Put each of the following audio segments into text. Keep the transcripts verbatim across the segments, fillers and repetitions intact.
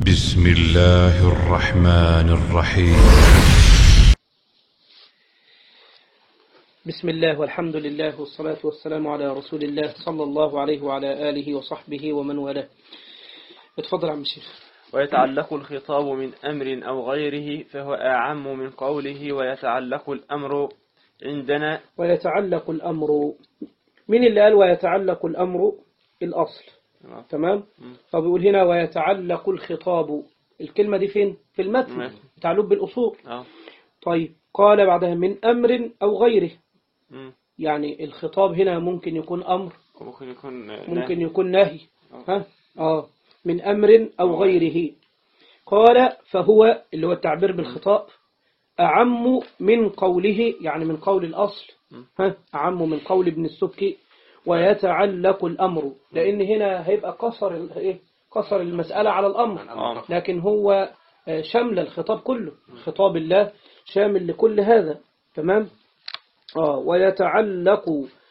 بسم الله الرحمن الرحيم. بسم الله والحمد لله والصلاة والسلام على رسول الله صلى الله عليه وعلى آله وصحبه ومن والاه. اتفضل عم الشيخ. ويتعلق الخطاب من أمر أو غيره فهو أعم من قوله ويتعلق الأمر عندنا. ويتعلق الأمر، من اللي قال ويتعلق الأمر؟ الأصل. آه. تمام. فبيقول هنا ويتعلق الخطاب، الكلمة دي فين؟ في المتن. مم. تعلق بالأصول. آه. طيب قال بعدها من أمر أو غيره. مم. يعني الخطاب هنا ممكن يكون أمر، ممكن يكون ممكن نهي. يكون نهي. آه. ها؟ آه من أمر أو غيره. قال فهو اللي هو التعبير بالخطاب أعم من قوله، يعني من قول الأصل. ها؟ أعم من قول ابن السبكي ويتعلق الأمر، لأن هنا هيبقى قصر ال- إيه؟ قصر المسألة على الأمر، آه. لكن هو آه، شامل الخطاب كله، خطاب الله شامل لكل هذا. تمام. آه ويتعلق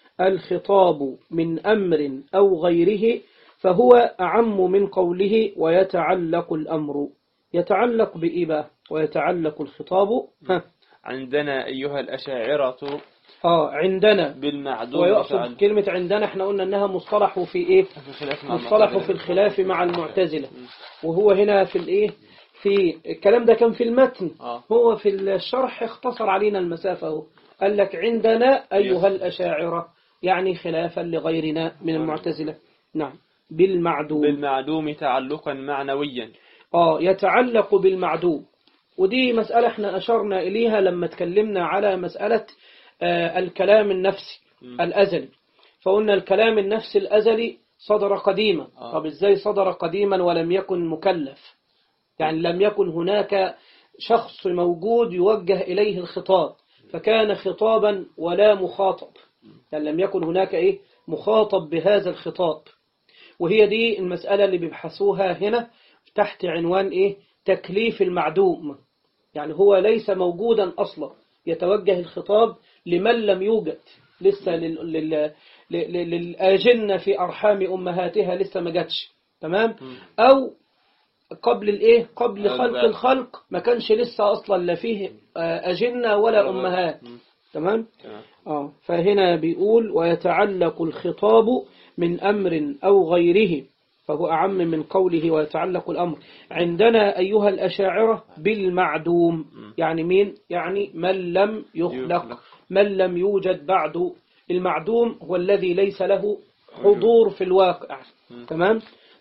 الخطاب من أمر أو غيره فهو أعم من قوله ويتعلق الأمر. يتعلق بإيه بقى؟ ويتعلق الخطاب ها عندنا أيها الأشاعرة آه عندنا. بالمعدوم ويقصد وتعلق- كلمة عندنا احنا قلنا انها مصطلح في ايه؟ في الخلاف مع مصطلح في المعتزلة. الخلاف مع المعتزلة. وهو هنا في الايه؟ في الكلام ده كان في المتن. آه. هو في الشرح اختصر علينا المسافة اهو. قال لك عندنا أيها الأشاعرة، يعني خلافا لغيرنا من المعتزلة. نعم. بالمعدوم. بالمعدوم تعلقا معنويا. آه يتعلق بالمعدوم، ودي مسألة احنا أشرنا إليها لما تكلمنا على مسألة آه الكلام النفسي الأزلي. فقلنا الكلام النفسي الأزلي صدر قديما. آه. طب إزاي صدر قديما ولم يكن مكلف؟ يعني لم يكن هناك شخص موجود يوجه إليه الخطاب، فكان خطابا ولا مخاطب. يعني لم يكن هناك إيه؟ مخاطب بهذا الخطاب. وهي دي المسألة اللي بيبحثوها هنا تحت عنوان إيه؟ تكليف المعدوم. يعني هو ليس موجودا أصلا، يتوجه الخطاب لمن لم يوجد لسه، لل... لل... لل... للآجنة في أرحام أمهاتها لسه ما جاتش. تمام. أو قبل الإيه؟ قبل قبل خلق بقى. الخلق ما كانش لسه أصلا لا فيه آه، أجنة ولا أمهات. تمام. تمام. آه فهنا بيقول ويتعلق الخطاب من أمر أو غيره فهو أعم من قوله ويتعلق الأمر. عندنا أيها الأشاعرة بالمعدوم، يعني مين؟ يعني من لم يخلق، يخلق. من لم يوجد بعد. المعدوم هو الذي ليس له حضور في الواقع. تمام.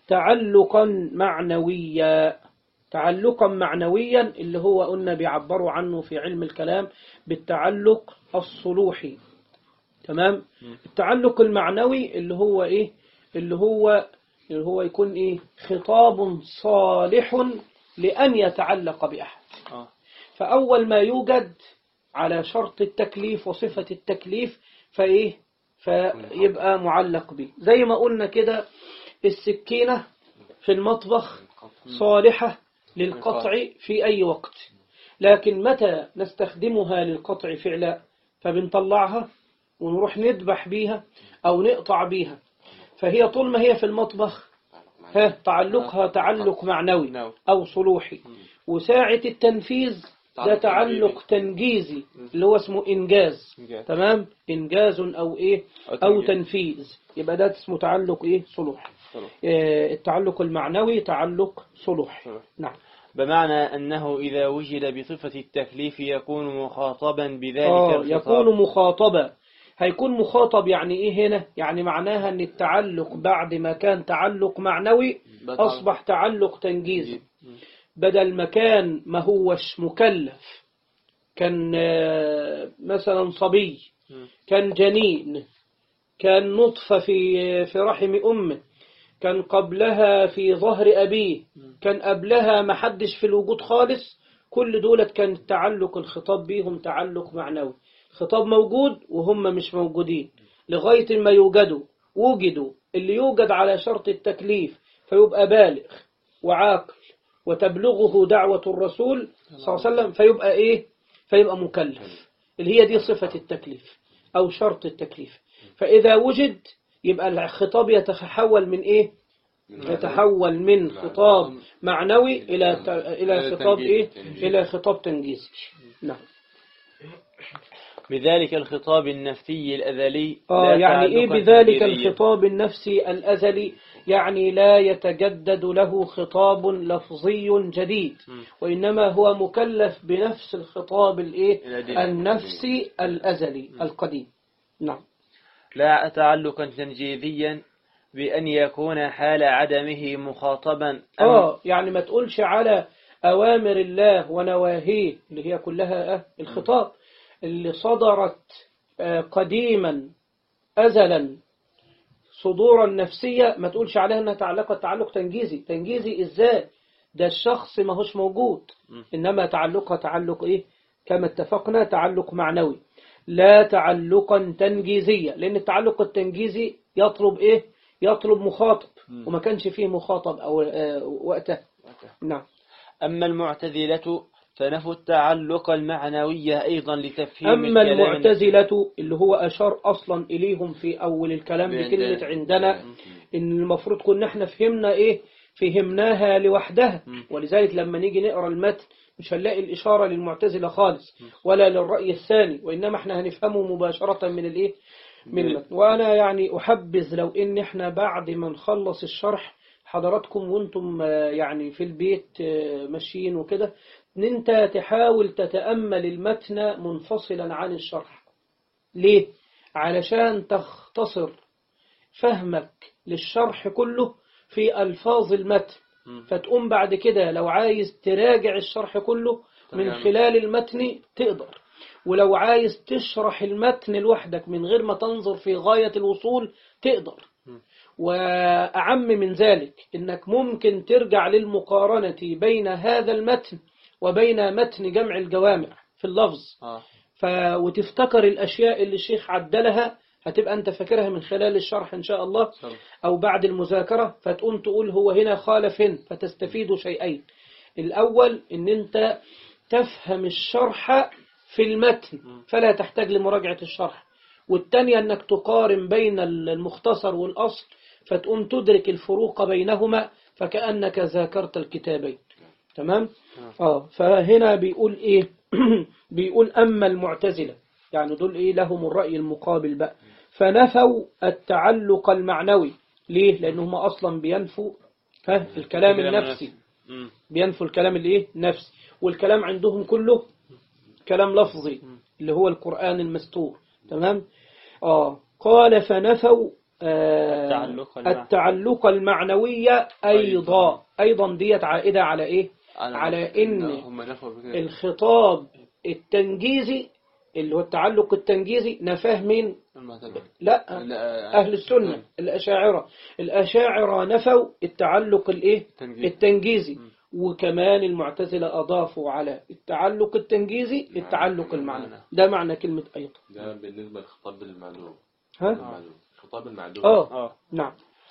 تعلقا معنويا، تعلقا معنويا اللي هو قلنا بيعبروا عنه في علم الكلام بالتعلق الصلوحي. تمام. التعلق المعنوي اللي هو ايه؟ اللي هو اللي هو يكون ايه؟ خطاب صالح لأن يتعلق بأحد. آه. فأول ما يوجد على شرط التكليف وصفة التكليف فايه؟ فيبقى معلق به. زي ما قلنا كده السكينة في المطبخ صالحة للقطع في أي وقت، لكن متى نستخدمها للقطع فعلا؟ فبنطلعها ونروح نذبح بيها أو نقطع بيها. فهي طول ما هي في المطبخ ها تعلقها تعلق معنوي أو صلوحي. وساعة التنفيذ ده تعلق تنجيزي اللي هو اسمه إنجاز. إنجاز. تمام. إنجاز أو إيه؟ أو أو تنجيز. تنفيذ. يبقى ده اسمه تعلق إيه؟ صلوحي. صلوح. آه، التعلق المعنوي تعلق صلوحي. صلوح. نعم. بمعنى أنه إذا وجد بصفة التكليف يكون مخاطبا بذلك آه الخطاب. يكون مخاطبا. هيكون مخاطب يعني إيه هنا؟ يعني معناها أن التعلق بعد ما كان تعلق معنوي أصبح تعلق تنجيزي. بدل ما كان ما هوش مكلف، كان آه، مثلا صبي، كان جنين، كان نطفة في في رحم أمه، كان قبلها في ظهر أبيه، كان قبلها ما حدش في الوجود خالص. كل دولت كان تعلق الخطاب بيهم تعلق معنوي. خطاب موجود وهم مش موجودين لغاية ما يوجدوا. وجدوا اللي يوجد على شرط التكليف فيبقى بالغ وعاقل وتبلغه دعوة الرسول صلى الله عليه وسلم فيبقى إيه؟ فيبقى مكلف، اللي هي دي صفة التكليف أو شرط التكليف. فإذا وجد يبقى الخطاب يتحول من إيه؟ يتحول من خطاب معنوي إلى إلى خطاب إيه إلى خطاب تنجيزي. نعم. بذلك الخطاب النفسي الأزلي آه يعني إيه بذلك الخطاب النفسي الأزلي؟ يعني لا يتجدد له خطاب لفظي جديد، وإنما هو مكلف بنفس الخطاب الإيه النفسي الأزلي القديم. نعم. لا تعلقا تنجيزيا بأن يكون حال عدمه مخاطبا. آه يعني ما تقولش على أوامر الله ونواهيه اللي هي كلها آه الخطاب اللي صدرت آه قديما أزلا صدورا نفسية، ما تقولش عليها أنها تعلقت تعلق تنجيزي. تنجيزي إزاي؟ ده الشخص ما هوش موجود، إنما تعلقها تعلق إيه كما اتفقنا تعلق معنوي لا تعلقا تنجيزيا، لأن التعلق التنجيزي يطلب إيه يطلب مخاطب، وما كانش فيه مخاطب أو آه وقته. نعم. أما المعتزلة فنفوا التعلق المعنوية أيضا لتفهيم أما المعتزلة اللي هو أشار أصلا إليهم في أول الكلام بكلمة عندنا، إن المفروض كنا احنا فهمنا إيه فهمناها لوحدها، ولذلك لما نيجي نقرأ المتن مش هنلاقي الإشارة للمعتزلة خالص ولا للرأي الثاني، وإنما احنا هنفهمه مباشرة من الإيه من المتن. وأنا يعني أحبذ لو إن احنا بعد ما نخلص الشرح حضراتكم وانتم يعني في البيت ماشيين وكده، ان انت تحاول تتأمل المتن منفصلا عن الشرح. ليه؟ علشان تختصر فهمك للشرح كله في ألفاظ المتن، فتقوم بعد كده لو عايز تراجع الشرح كله من خلال المتن تقدر، ولو عايز تشرح المتن لوحدك من غير ما تنظر في غاية الوصول تقدر. وأعم من ذلك إنك ممكن ترجع للمقارنة بين هذا المتن وبين متن جمع الجوامع في اللفظ آه. ف... وتفتكر الأشياء اللي الشيخ عدلها، هتبقى أنت فاكرها من خلال الشرح إن شاء الله صلح. أو بعد المذاكرة فتقوم تقول هو هنا خالف هنا، فتستفيد شيئين. الأول إن أنت تفهم الشرح في المتن فلا تحتاج لمراجعة الشرح، والثانية أنك تقارن بين المختصر والأصل فتقوم تدرك الفروق بينهما فكأنك ذاكرت الكتابين. تمام؟ آه فهنا بيقول إيه بيقول أما المعتزلة يعني دول إيه لهم الرأي المقابل بقى، فنفوا التعلق المعنوي. ليه؟ لأنهم أصلا بينفوا ها الكلام النفسي، بينفوا الكلام الإيه نفسي، والكلام عندهم كله كلام لفظي اللي هو القرآن المستور. تمام؟ آه قال فنفوا آه التعلق, التعلق المعنوية أيضا. أيضا ديت عائدة على إيه؟ على إن الخطاب التنجيزي اللي هو التعلق التنجيزي نفاه من لا أهل السنة الأشاعرة. الأشاعرة نفوا التعلق الإيه التنجيزي، وكمان المعتزلة أضافوا على التعلق التنجيزي التعلق المعنوي. ده معنى كلمة أيضا. ده بالنسبة للخطاب المعلوم. ها؟ الخطاب المعلوم. آه نعم.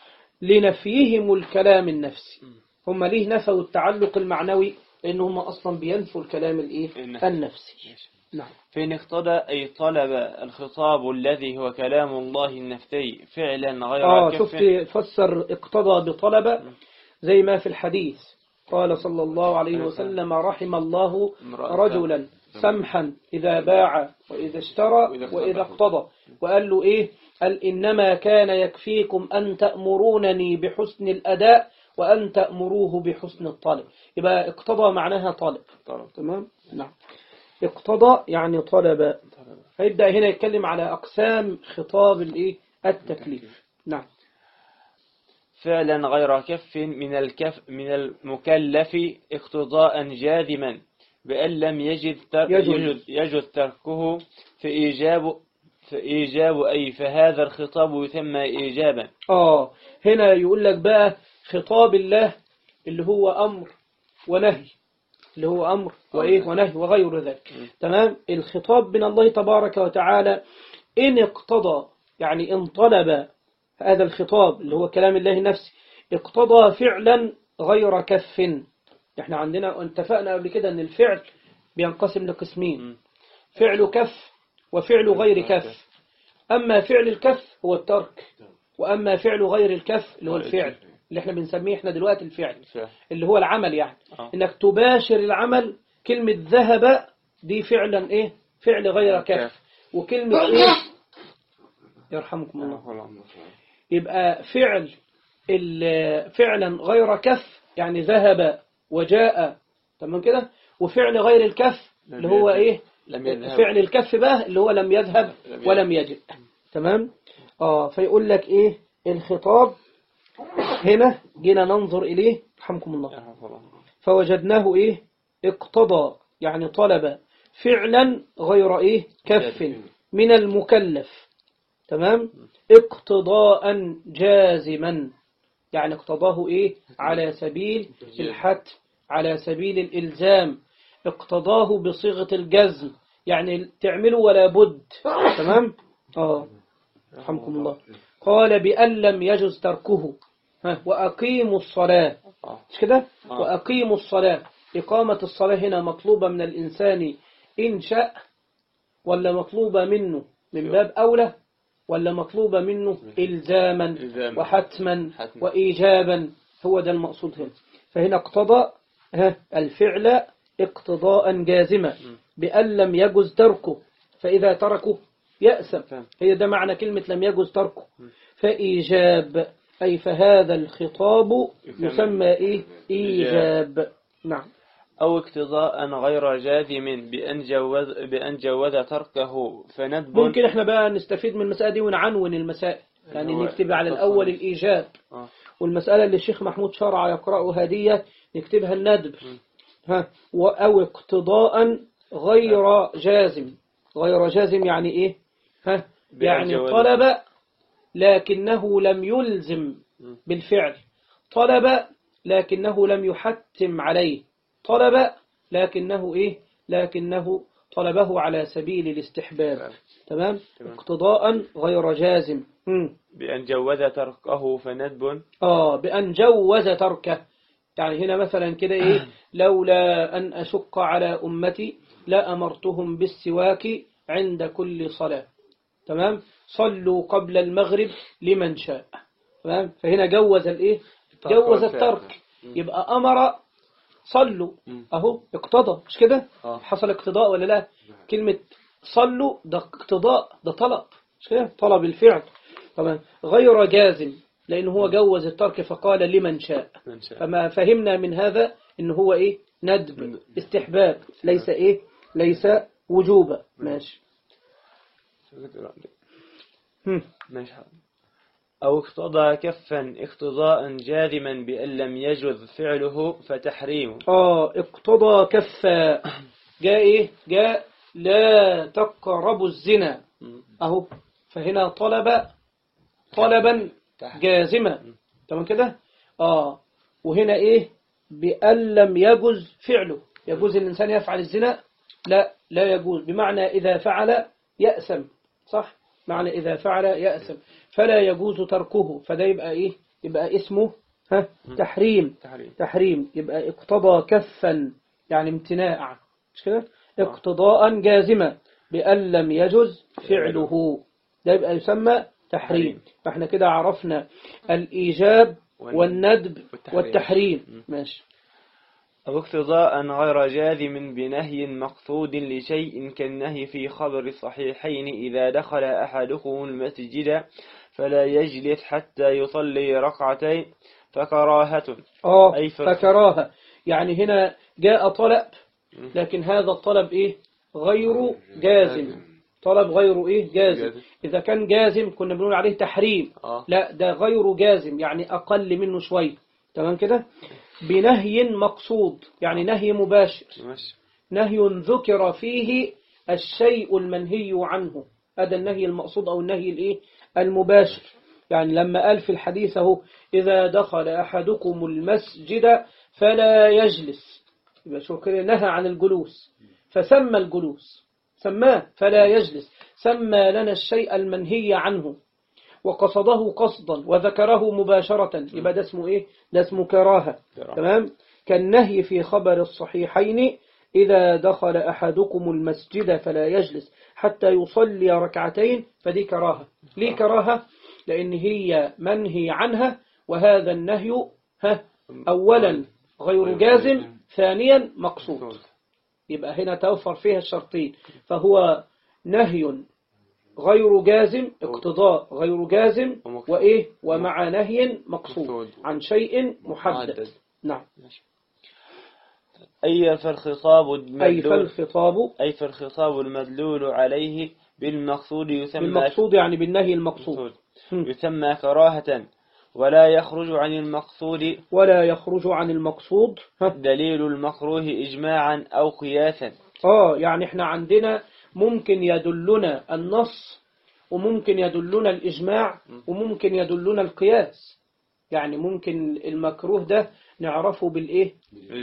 لنفيهم الكلام النفسي. هم ليه نفوا التعلق المعنوي؟ لأنهم أصلا بينفوا الكلام الإيه النفسي. نعم. فإن اقتضى أي طلب الخطاب الذي هو كلام الله النفسي فعلا غير آه كف. شفت فسر اقتضى بطلب زي ما في الحديث قال صلى الله عليه وسلم رحم الله رجلا سمحا إذا باع وإذا اشترى وإذا اقتضى. وقال له إيه؟ قال إنما كان يكفيكم أن تأمرونني بحسن الأداء وأن تأمروه بحسن الطلب. يبقى اقتضى معناها طلب. تمام؟ نعم. اقتضى يعني طلب. هيبدأ هنا يتكلم على أقسام خطاب الإيه التكليف. نعم. فعلا غير كف من الكف من المكلف اقتضاء جاذما بأن لم يجد تر يجد, يجد تركه في إيجاب في إيجاب أي فهذا الخطاب يسمى إيجابا. آه هنا يقول لك بقى خطاب الله اللي هو أمر ونهي، اللي هو أمر وإيه ونهي وغير ذلك. تمام. الخطاب من الله تبارك وتعالى إن اقتضى يعني إن طلب هذا الخطاب اللي هو كلام الله نفسه اقتضى فعلا غير كف. احنا عندنا اتفقنا قبل كده ان الفعل بينقسم لقسمين، فعل كف وفعل غير كف. اما فعل الكف هو الترك، واما فعل غير الكف اللي هو الفعل. اللي احنا بنسميه احنا دلوقتي الفعل فعل. اللي هو العمل يعني آه. انك تباشر العمل. كلمة ذهب دي فعلا ايه فعل غير كف. وكلمة ايه يرحمكم الله يبقى فعل فعلا غير كف يعني ذهب وجاء تمام كده. وفعل غير الكف اللي هو ايه لم يذهب. فعل الكف بقى اللي هو لم يذهب لم ولم يجئ. تمام. اه فيقول لك ايه الخطاب هنا جينا ننظر اليه رحمكم الله فوجدناه ايه اقتضى يعني طلب فعلا غير ايه كف من المكلف. تمام. اقتضاء جازما يعني اقتضاه ايه على سبيل الحتم على سبيل الالزام. اقتضاه بصيغة الجزم يعني تعمله ولا بد. تمام. اه رحمكم الله. قال بأن لم يجز تركه. ها وأقيموا الصلاة مش كده. وأقيموا الصلاة. إقامة الصلاة هنا مطلوبة من الإنسان إن شاء ولا مطلوبة منه من باب أولى ولا مطلوبة منه إلزاما وحتما وإيجابا. هو ده المقصود هنا. فهنا اقتضى الفعل اقتضاء جازما بأن لم يجز تركه فإذا تركه يأسم. هي ده معنى كلمة لم يجز تركه. فإيجاب أي فهذا الخطاب يسمى إيه إيجاب. نعم. أو اقتضاء غير جازم بأن جوز بأن جوز تركه فندب. ممكن احنا بقى نستفيد من المسألة دي ونعنون المسائل يعني نكتب على الأول الإيجاب والمسألة اللي الشيخ محمود شرع يقرأها هدية نكتبها الندب. ها أو اقتضاء غير جازم. غير جازم يعني إيه ها يعني طلب لكنه لم يلزم بالفعل. طلب لكنه لم يحتم عليه. طلب لكنه إيه لكنه طلبه على سبيل الاستحباب. تمام. اقتضاء غير جازم. مم. بأن جوز تركه فندب. آه بأن جوز تركه يعني هنا مثلا كده إيه لولا أن أشق على أمتي لا أمرتهم بالسواك عند كل صلاة. تمام. صلوا قبل المغرب لمن شاء. تمام. فهنا جوز الإيه جوز الترك. يبقى أمر صلوا أهو اقتضى مش كده. حصل اقتضاء ولا لا. كلمة صلوا ده اقتضاء ده طلب مش كده طلب الفعل. طبعا غير جازم لأنه هو جوز الترك فقال لمن شاء. فما فهمنا من هذا إنه هو إيه ندب استحباب ليس إيه ليس وجوبا. ماشي. ماشي. أو اقتضى كفا اقتضاء جاذما بأن لم يجوز فعله فتحريمه. آه اقتضى كفا جاء إيه جاء لا تقربوا الزنا أهو. فهنا طلب طلبا جازما. تمام كده. آه وهنا إيه بأن لم يجوز فعله. يجوز الإنسان يفعل الزنا لا لا يجوز بمعنى إذا فعل يأسم. صح معنى إذا فعل يأسم فلا يجوز تركه. فده يبقى إيه يبقى اسمه ها تحريم. تحريم. تحريم يبقى اقتضى كفا يعني امتناع مش كده. اقتضاء جازما بأن لم يجوز فعله ده يبقى يسمى تحريم. فاحنا كده عرفنا الإيجاب والندب والتحريم. ماشي. أو اقتضاء غير جازم بنهي مقصود لشيء كالنهي في خبر الصحيحين إذا دخل أحدكم المسجد فلا يجلس حتى يصلي ركعتين فكراهة. آه أي فكراهة يعني هنا جاء طلب لكن هذا الطلب إيه غير جازم. طلب غير إيه جازم. إذا كان جازم كنا بنقول عليه تحريم. لا ده غير جازم يعني أقل منه شوي. تمام كده. بنهي مقصود يعني نهي مباشر. نهي ذكر فيه الشيء المنهي عنه. هذا النهي المقصود أو النهي الإيه المباشر. يعني لما قال في الحديث هو إذا دخل أحدكم المسجد فلا يجلس يبقى شو كده نهى عن الجلوس فسمى الجلوس سماه فلا يجلس. سمى لنا الشيء المنهي عنه وقصده قصدا وذكره مباشرة يبقى ده اسمه إيه ده اسمه كراهة. تمام. كالنهي في خبر الصحيحين إذا دخل أحدكم المسجد فلا يجلس حتى يصلي ركعتين فدي كراهة. ليه كراهة لأن هي منهي عنها وهذا النهي ها أولا غير جازم، ثانيا مقصود. يبقى هنا توفر فيها الشرطين، فهو نهي غير جازم، اقتضاء غير جازم، وإيه ومع نهي مقصود عن شيء محدد. نعم. أي فالخطاب المدلول أي فالخطاب أي فالخطاب المدلول عليه بالمقصود يسمى بالمقصود يعني بالنهي المقصود يسمى كراهة، ولا يخرج عن المقصود ولا يخرج عن المقصود دليل المكروه إجماعا أو قياسا. آه يعني احنا عندنا ممكن يدلنا النص، وممكن يدلنا الإجماع، وممكن يدلنا القياس. يعني ممكن المكروه ده نعرفه بالإيه؟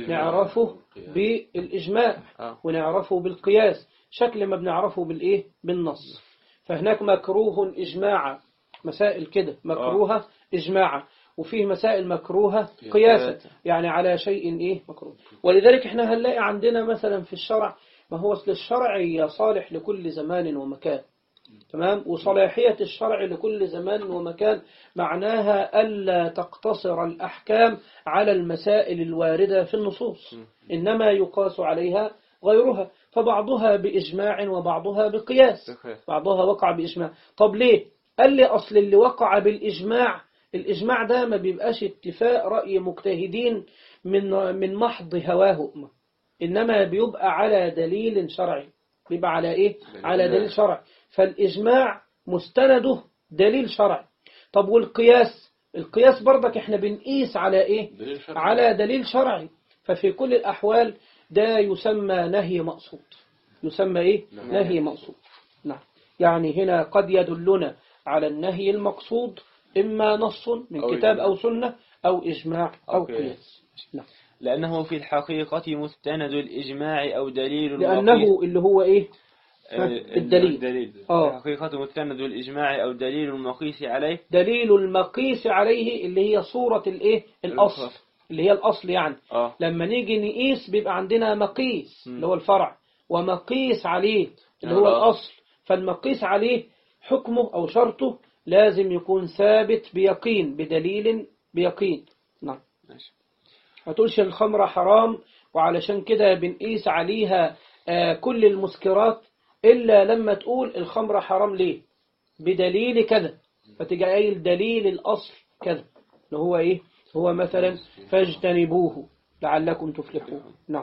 نعرفه بالإجماع، ونعرفه بالقياس، شكل ما بنعرفه بالإيه؟ بالنص. فهناك مكروه إجماعا، مسائل كده مكروهة إجماعا، وفيه مسائل مكروهة قياسا، يعني على شيء إيه مكروه. ولذلك احنا هنلاقي عندنا مثلا في الشرع، ما هو أصل الشرع صالح لكل زمان ومكان، تمام. وصلاحية الشرع لكل زمان ومكان معناها ألا تقتصر الأحكام على المسائل الواردة في النصوص، إنما يقاس عليها غيرها، فبعضها بإجماع وبعضها بقياس، بعضها وقع بإجماع. طب ليه؟ قال لي أصل اللي وقع بالإجماع، الإجماع ده ما بيبقاش اتفاق رأي مجتهدين من من محض هواهم، إنما بيبقى على دليل شرعي، بيبقى على إيه؟ على دليل شرعي. فالإجماع مستنده دليل شرعي. طب والقياس؟ القياس برضك احنا بنقيس على إيه؟ على دليل شرعي. ففي كل الأحوال ده يسمى نهي مقصود، يسمى إيه؟ نهي مقصود. نعم. يعني هنا قد يدلنا على النهي المقصود إما نص من كتاب أو سنة أو إجماع أو قياس. نعم. لأنه في الحقيقة مستند الإجماع أو دليل لأنه اللي هو إيه؟ الدليل. الدليل. آه. الحقيقة مستند الإجماع أو دليل المقيس عليه. دليل المقيس عليه اللي هي صورة الإيه؟ الأصل، اللي هي الأصل يعني. آه. لما نيجي نقيس بيبقى عندنا مقيس اللي هو الفرع، ومقيس عليه اللي هو الأصل. فالمقيس عليه حكمه أو شرطه لازم يكون ثابت بيقين، بدليل بيقين. نعم. هتقولش الخمرة حرام وعلشان كده بنقيس عليها آه كل المسكرات، إلا لما تقول الخمرة حرام ليه؟ بدليل كذا، فتجي قايل دليل الأصل كذا اللي هو إيه؟ هو مثلا فاجتنبوه لعلكم تفلحون. نعم.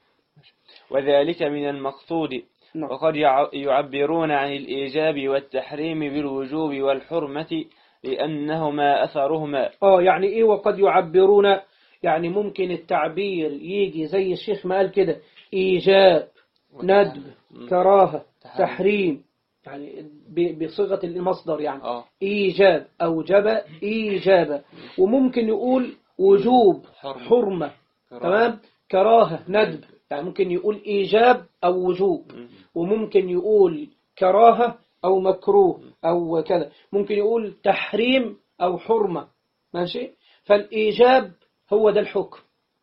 وذلك من المقصود. نعم. وقد يعبرون عن الإيجاب والتحريم بالوجوب والحرمة لأنهما أثرهما. آه يعني إيه وقد يعبرون؟ يعني ممكن التعبير يجي زي الشيخ ما قال كده، إيجاب، ندب، كراهة، تحريم، يعني بصيغة المصدر يعني. آه. إيجاب، أوجب، إيجابا. وممكن يقول وجوب، حرمة، تمام، كراهة، ندب، يعني ممكن يقول إيجاب أو وجوب، وممكن يقول كراهة أو مكروه أو كذا، ممكن يقول تحريم أو حرمة. ماشي. فالإيجاب هو ده الحكم.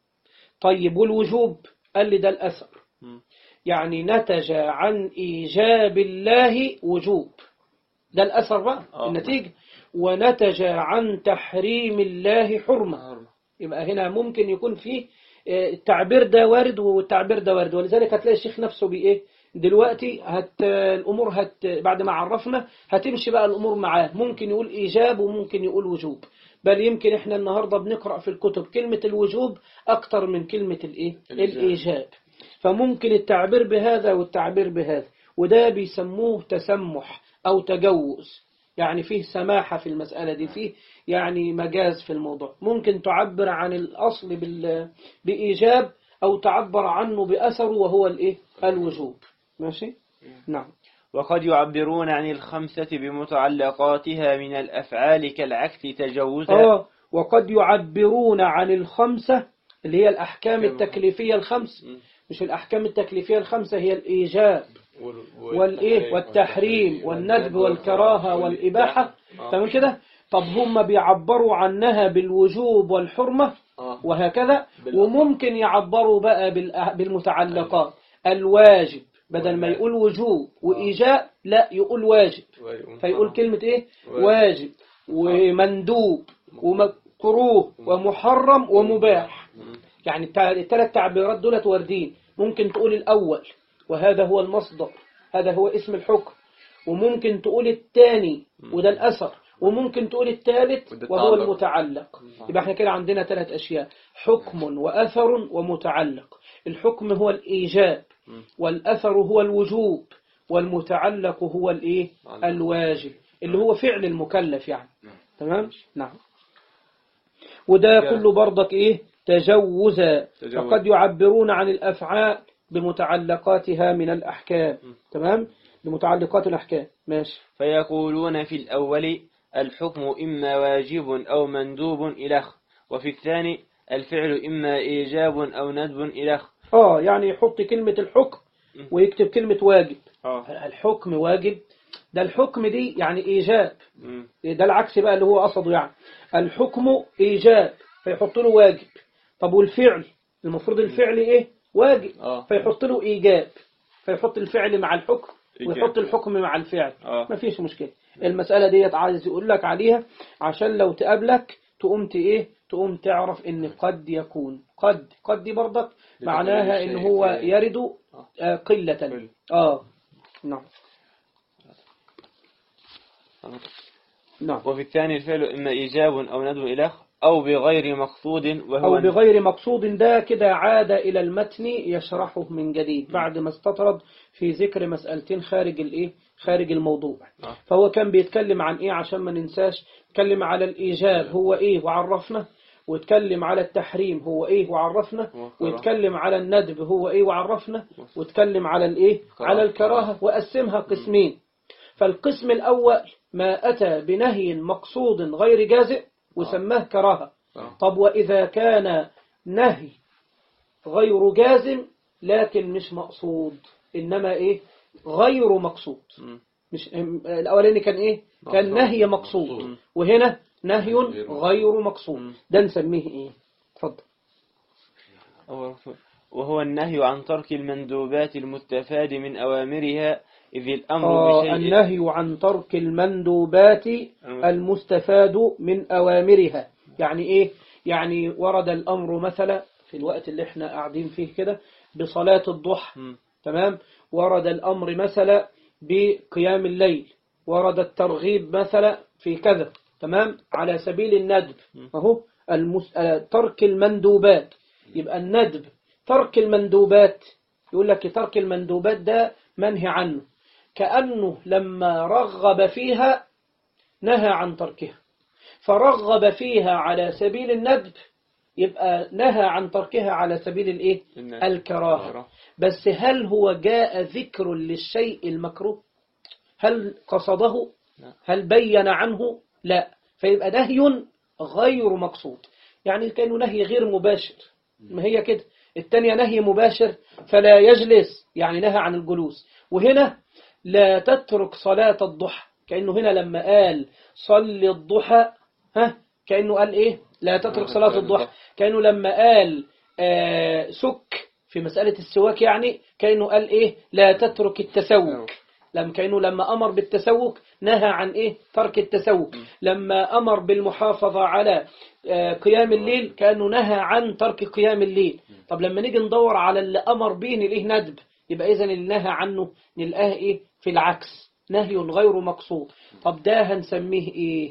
طيب والوجوب قال لي ده الأثر، يعني نتج عن إيجاب الله وجوب، ده الأثر بقى النتيجة. ونتج عن تحريم الله حرمة. يبقى هنا ممكن يكون فيه التعبير ده وارد والتعبير ده وارد. ولذلك هتلاقي الشيخ نفسه بإيه دلوقتي هت الأمور هت بعد ما عرفنا هتمشي بقى الأمور معاه، ممكن يقول إيجاب وممكن يقول وجوب. بل يمكن إحنا النهاردة بنقرأ في الكتب كلمة الوجوب أكتر من كلمة الإيه الإيجاب. فممكن التعبير بهذا والتعبير بهذا، وده بيسموه تسمح أو تجوز، يعني فيه سماحة في المسألة دي، فيه يعني مجاز في الموضوع. ممكن تعبر عن الأصل بإيجاب أو تعبر عنه بأثر وهو الإيه الوجوب. ماشي. نعم. وقد يعبرون عن الخمسة بمتعلقاتها من الأفعال كالعكس تجوزا. آه وقد يعبرون عن الخمسة اللي هي الأحكام التكليفية الخمس، مش الأحكام التكليفية الخمسة، هي الإيجاب والإيه والتحريم والندب والكراهة والإباحة. تمام كده. طب هم بيعبروا عنها بالوجوب والحرمة وهكذا. وممكن يعبروا بقى بالمتعلقات، الواجب بدل ما يقول وجوب وإيجاب لا يقول واجب، فيقول كلمة إيه واجب ومندوب ومكروه ومحرم ومباح. يعني الثلاث تعبيرات دولت واردين. ممكن تقول الأول وهذا هو المصدر، هذا هو اسم الحكم، وممكن تقول الثاني وده الأثر، وممكن تقول الثالث وهو المتعلق. يبقى احنا كده عندنا ثلاث أشياء: حكم وأثر ومتعلق. الحكم هو الإيجاب، والأثر هو الوجوب، والمتعلق هو الإيه؟ الواجب، اللي هو فعل المكلف يعني. تمام؟ نعم. وده كله برضك إيه؟ تجوزا. فقد يعبرون عن الأفعال بمتعلقاتها من الأحكام. تمام؟ بمتعلقات الأحكام. ماشي. فيقولون في الأول الحكم إما واجب أو مندوب إلخ، وفي الثاني الفعل إما إيجاب أو ندب إلخ. آه يعني يحط كلمة الحكم ويكتب كلمة واجب. آه. الحكم واجب، ده الحكم دي يعني إيجاب. ده العكس بقى اللي هو قصده، يعني الحكم إيجاب فيحط له واجب. طب والفعل المفروض الفعل إيه؟ واجب. آه. فيحط له إيجاب، فيحط الفعل مع الحكم إيجاب. ويحط الحكم مع الفعل. آه. ما فيش مشكلة. المسألة ديت عايز يقول لك عليها عشان لو تقابلك تقوم إيه؟ تقوم تعرف إن قد يكون قد قد دي برضك معناها إن هو يرد آه قلة. آه نعم. نعم. وفي الثاني الفعل إما إيجاب أو ندب إلخ أو بغير مقصود، وهو أو بغير مقصود. ده كده عاد إلى المتن يشرحه من جديد بعد ما استطرد في ذكر مسألتين خارج الإيه؟ خارج الموضوع. آه. فهو كان بيتكلم عن إيه عشان ما ننساش؟ اتكلم على الإيجاب هو إيه وعرفنا، واتكلم على التحريم هو إيه وعرفنا، واتكلم على الندب هو إيه وعرفنا، واتكلم على الإيه؟ على الكراهة، وقسمها قسمين. فالقسم الأول ما أتى بنهي مقصود غير جازئ وسماه كراهة. طب وإذا كان نهي غير جازم لكن مش مقصود، إنما إيه؟ غير مقصود. مش الأولاني كان إيه؟ كان نهي مقصود، وهنا نهي غير مقصود. ده نسميه إيه؟ تفضل. وهو النهي عن ترك المندوبات المستفاد من أوامرها، إذ الأمر آه بشيء. النهي عن ترك المندوبات المستفاد من أوامرها يعني إيه؟ يعني ورد الأمر مثلا في الوقت اللي احنا قاعدين فيه كده بصلاة الضحى. تمام؟ ورد الأمر مثلا بقيام الليل، ورد الترغيب مثلا في كذا. تمام؟ على سبيل الندب. أهو المس... ترك المندوبات. يبقى الندب ترك المندوبات. يقول لك ترك المندوبات ده منهي عنه، كأنه لما رغب فيها نهى عن تركها، فرغب فيها على سبيل الندب يبقى نهى عن تركها على سبيل الايه؟ الكراهة. بس هل هو جاء ذكر للشيء المكروه؟ هل قصده؟ هل بين عنه؟ لا. فيبقى نهي غير مقصود، يعني كانه نهي غير مباشر. ما هي كده. الثانية نهي مباشر، فلا يجلس يعني نهى عن الجلوس. وهنا لا تترك صلاة الضحى، كأنه هنا لما قال صل الضحى ها كأنه قال إيه؟ لا تترك صلاة الضحى. كأنه لما قال آه سك في مسألة السواك يعني كأنه قال إيه؟ لا تترك التسوك. لما كأنه لما أمر بالتسوك نهى عن إيه؟ ترك التسوك. لما أمر بالمحافظة على آه قيام الليل كأنه نهى عن ترك قيام الليل. طب لما نيجي ندور على اللي أمر به نلاقيه ندب، يبقى إذن اللي نهى عنه نلقاه إيه؟ في العكس، نهي غير مقصود. طب ده هنسميه إيه؟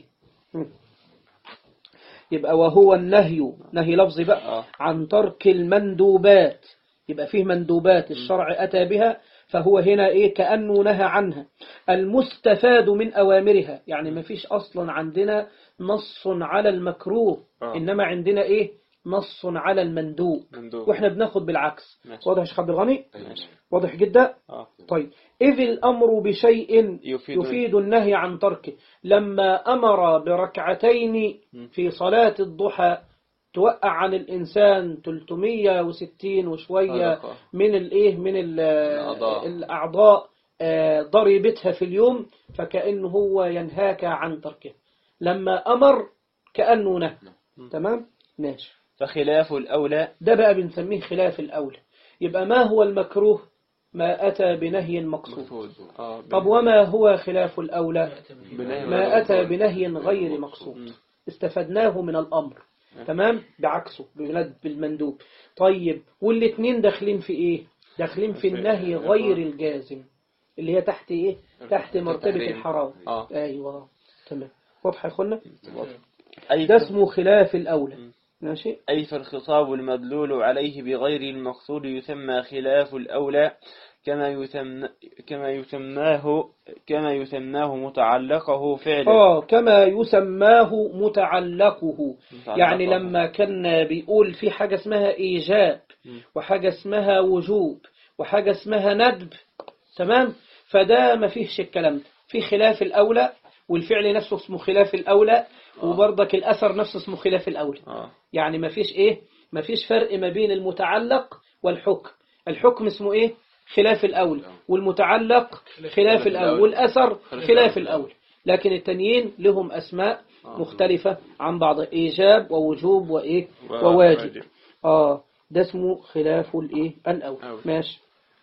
يبقى وهو النهي، نهي لفظي بقى، عن ترك المندوبات. يبقى فيه مندوبات الشرع أتى بها، فهو هنا إيه؟ كأنه نهى عنها. المستفاد من أوامرها، يعني ما فيش أصلا عندنا نص على المكروه، إنما عندنا إيه؟ نص على المندوب. مندوب. وإحنا بناخد بالعكس. ماشي. واضح يا شيخ عبد الغني؟ ماشي. واضح جدا؟ آه. طيب إذ الأمر بشيء يفيد, يفيد النهي عن تركه. لما أمر بركعتين في صلاة الضحى توقع عن الإنسان ثلاثمئة وستين وشوية من الإيه؟ من الأعضاء, الأعضاء ضريبتها في اليوم، فكأنه هو ينهاك عن تركه. لما أمر كأنه نهى. تمام؟ ماشي. فخلاف الأولى ده بقى بنسميه خلاف الأولى. يبقى ما هو المكروه؟ ما أتى بنهي مقصود. طب وما هو خلاف الأولى؟ ما أتى بنهي غير مقصود. استفدناه من الأمر. تمام، بعكسه بالمندوب. طيب والاثنين داخلين في إيه؟ داخلين في النهي غير الجازم اللي هي تحت إيه؟ تحت مرتبة الحرام. آه. أيوة تمام، واضح يا أخوانا؟ أي ده اسمه خلاف الأولى. ماشي. أي فالخطاب المدلول عليه بغير المقصود يسمى خلاف الأولى كما يسمى كما يسماه كما يسماه متعلقه فعلا. آه كما يسماه متعلقه. يعني لما كان بيقول في حاجة اسمها إيجاب وحاجة اسمها وجوب وحاجة اسمها ندب، تمام، فده ما فيهش الكلام ده، في خلاف الأولى، والفعل نفسه اسمه خلاف الأولى، وبرضك الأثر نفسه اسمه خلاف الأولى. آه. يعني ما فيش إيه، ما فيش فرق ما بين المتعلق والحكم. الحكم اسمه إيه؟ خلاف الأول، والمتعلق خلاف الأول، والأثر خلاف الأول. لكن التانيين لهم أسماء مختلفة عن بعض، إيجاب ووجوب وإيه وواجب. آه ده اسمه خلاف الإيه الأول. ماشي.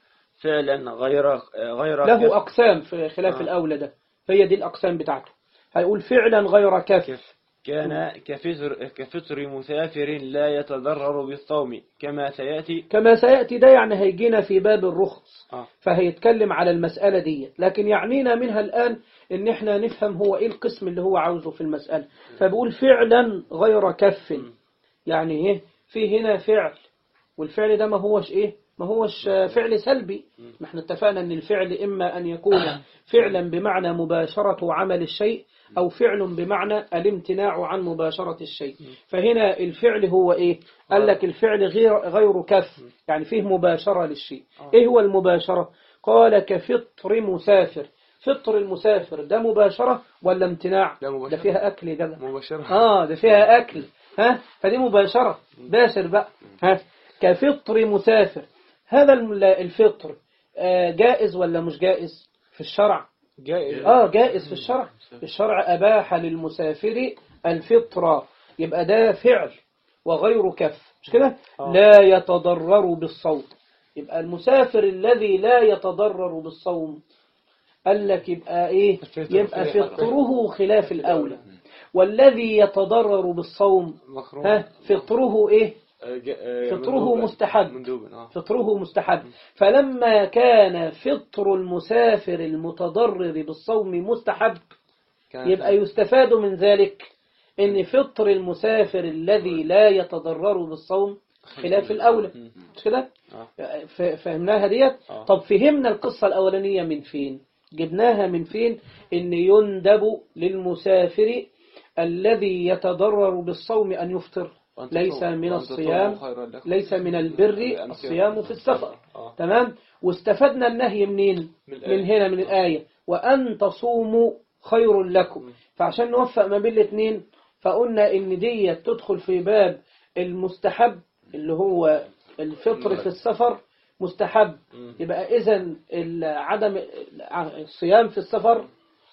فعلا غير غير له كف. أقسام في خلاف آه. الأولى ده، هي دي الأقسام بتاعته. هيقول فعلا غير كف. كف كان كفطر كفطر مسافر لا يتضرر بالصوم كما سيأتي. كما سيأتي ده يعني هيجينا في باب الرخص. آه. فهيتكلم على المسألة دي، لكن يعنينا منها الآن إن إحنا نفهم هو إيه القسم اللي هو عاوزه في المسألة. فبقول فعلا غير كف، يعني إيه؟ في هنا فعل، والفعل ده ما هوش إيه؟ ما هوش فعل سلبي. ما احنا اتفقنا أن الفعل إما أن يكون فعلا بمعنى مباشرة عمل الشيء، أو فعل بمعنى الامتناع عن مباشرة الشيء. فهنا الفعل هو إيه؟ قال لك الفعل غير غير كف، يعني فيه مباشرة للشيء. إيه هو المباشرة؟ قال كفطر مسافر. فطر المسافر ده مباشرة ولا امتناع؟ ده فيها أكل ده مباشرة. آه ده فيها أكل، ها، فدي مباشرة باشر بقى. ها كفطر مسافر، هذا الفطر جائز ولا مش جائز في الشرع؟ جائز. آه جائز في الشرع. الشرع أباح للمسافر الفطرة، يبقى ده فعل وغير كف، مش كده؟ لا يتضرر بالصوم. يبقى المسافر الذي لا يتضرر بالصوم قال لك يبقى إيه؟ يبقى فطره خلاف الأولى. والذي يتضرر بالصوم ها فطره إيه؟ فطره مستحب. فطره مستحب. فلما كان فطر المسافر المتضرر بالصوم مستحب، يبقى يستفاد من ذلك ان فطر المسافر الذي لا يتضرر بالصوم خلاف الأولى، مش كده؟ فهمناها ديت. طب فهمنا القصة الأولانية من فين؟ جبناها من فين؟ ان يندب للمسافر الذي يتضرر بالصوم أن يفطر. ليس من الصيام، ليس من البر الصيام في السفر. تمام. واستفدنا النهي منين؟ من هنا من الآية وأن تصوموا خير لكم. فعشان نوفق ما بين الاثنين فقلنا إن دي تدخل في باب المستحب اللي هو الفطر في السفر مستحب. يبقى إذن عدم الصيام في السفر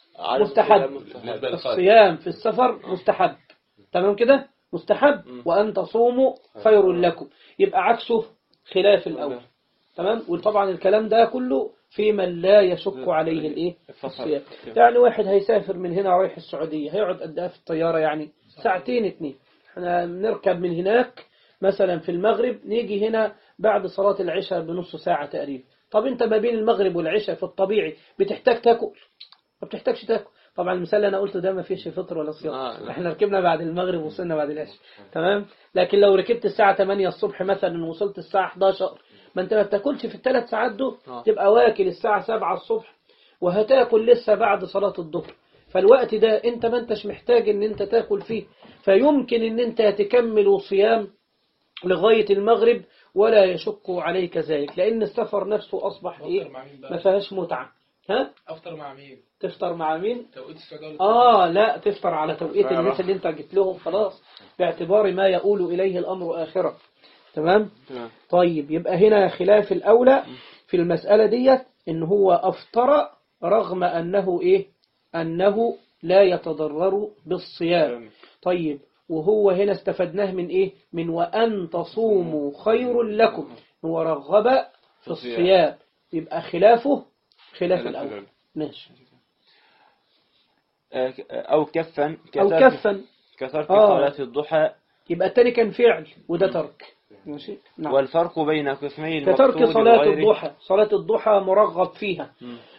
مستحب، الصيام في السفر مستحب. تمام كده؟ مستحب. وأن تصوموا خير لكم، يبقى عكسه خلاف الأول. تمام. وطبعا الكلام ده كله في من لا يشك عليه الايه الصيام. يعني واحد هيسافر من هنا رايح السعودية، هيقعد قد ايه في الطيارة؟ يعني ساعتين اتنين. احنا نركب من هناك مثلا في المغرب، نيجي هنا بعد صلاة العشاء بنص ساعة تقريبا. طب انت ما بين المغرب والعشاء في الطبيعي بتحتاج تاكل؟ ما بتحتاجش تاكل. طبعا المثال اللي انا قلته ده ما فيش فطر ولا صيام. آه احنا ركبنا بعد المغرب وصلنا بعد العشاء. تمام. لكن لو ركبت الساعة ثمانية الصبح مثلا ووصلت الساعة إحداشر، ما انت ما بتاكلش في الثلاث ساعات دول. آه. تبقى واكل الساعة سبعة الصبح وهتاكل لسه بعد صلاة الظهر. فالوقت ده انت ما انتش محتاج ان انت تاكل فيه، فيمكن ان انت تكمل صيام لغاية المغرب ولا يشك عليك ذلك، لان السفر نفسه اصبح ايه؟ ما فيهاش متعة. ها؟ افطر مع مين؟ تفطر مع مين؟ توقيت السعودية. آه لا، تفطر على توقيت الناس اللي انت جيت لهم خلاص، باعتبار ما يقول إليه الأمر آخرة. تمام؟ طيب يبقى هنا خلاف الأولى في المسألة ديت إن هو أفطر رغم أنه إيه؟ أنه لا يتضرر بالصيام. طيب وهو هنا استفدناه من إيه؟ من وأن تصوموا خير لكم، هو رغب في الصيام، يبقى خلافه خلاف الأول. ماشي. أو كفا أو كفا كترك آه. صلاة الضحى. يبقى التاني كان فعل وده ترك. ماشي. نعم. والفرق بين قسمي المقصود كترك صلاة وغيره. الضحى، صلاة الضحى مرغب فيها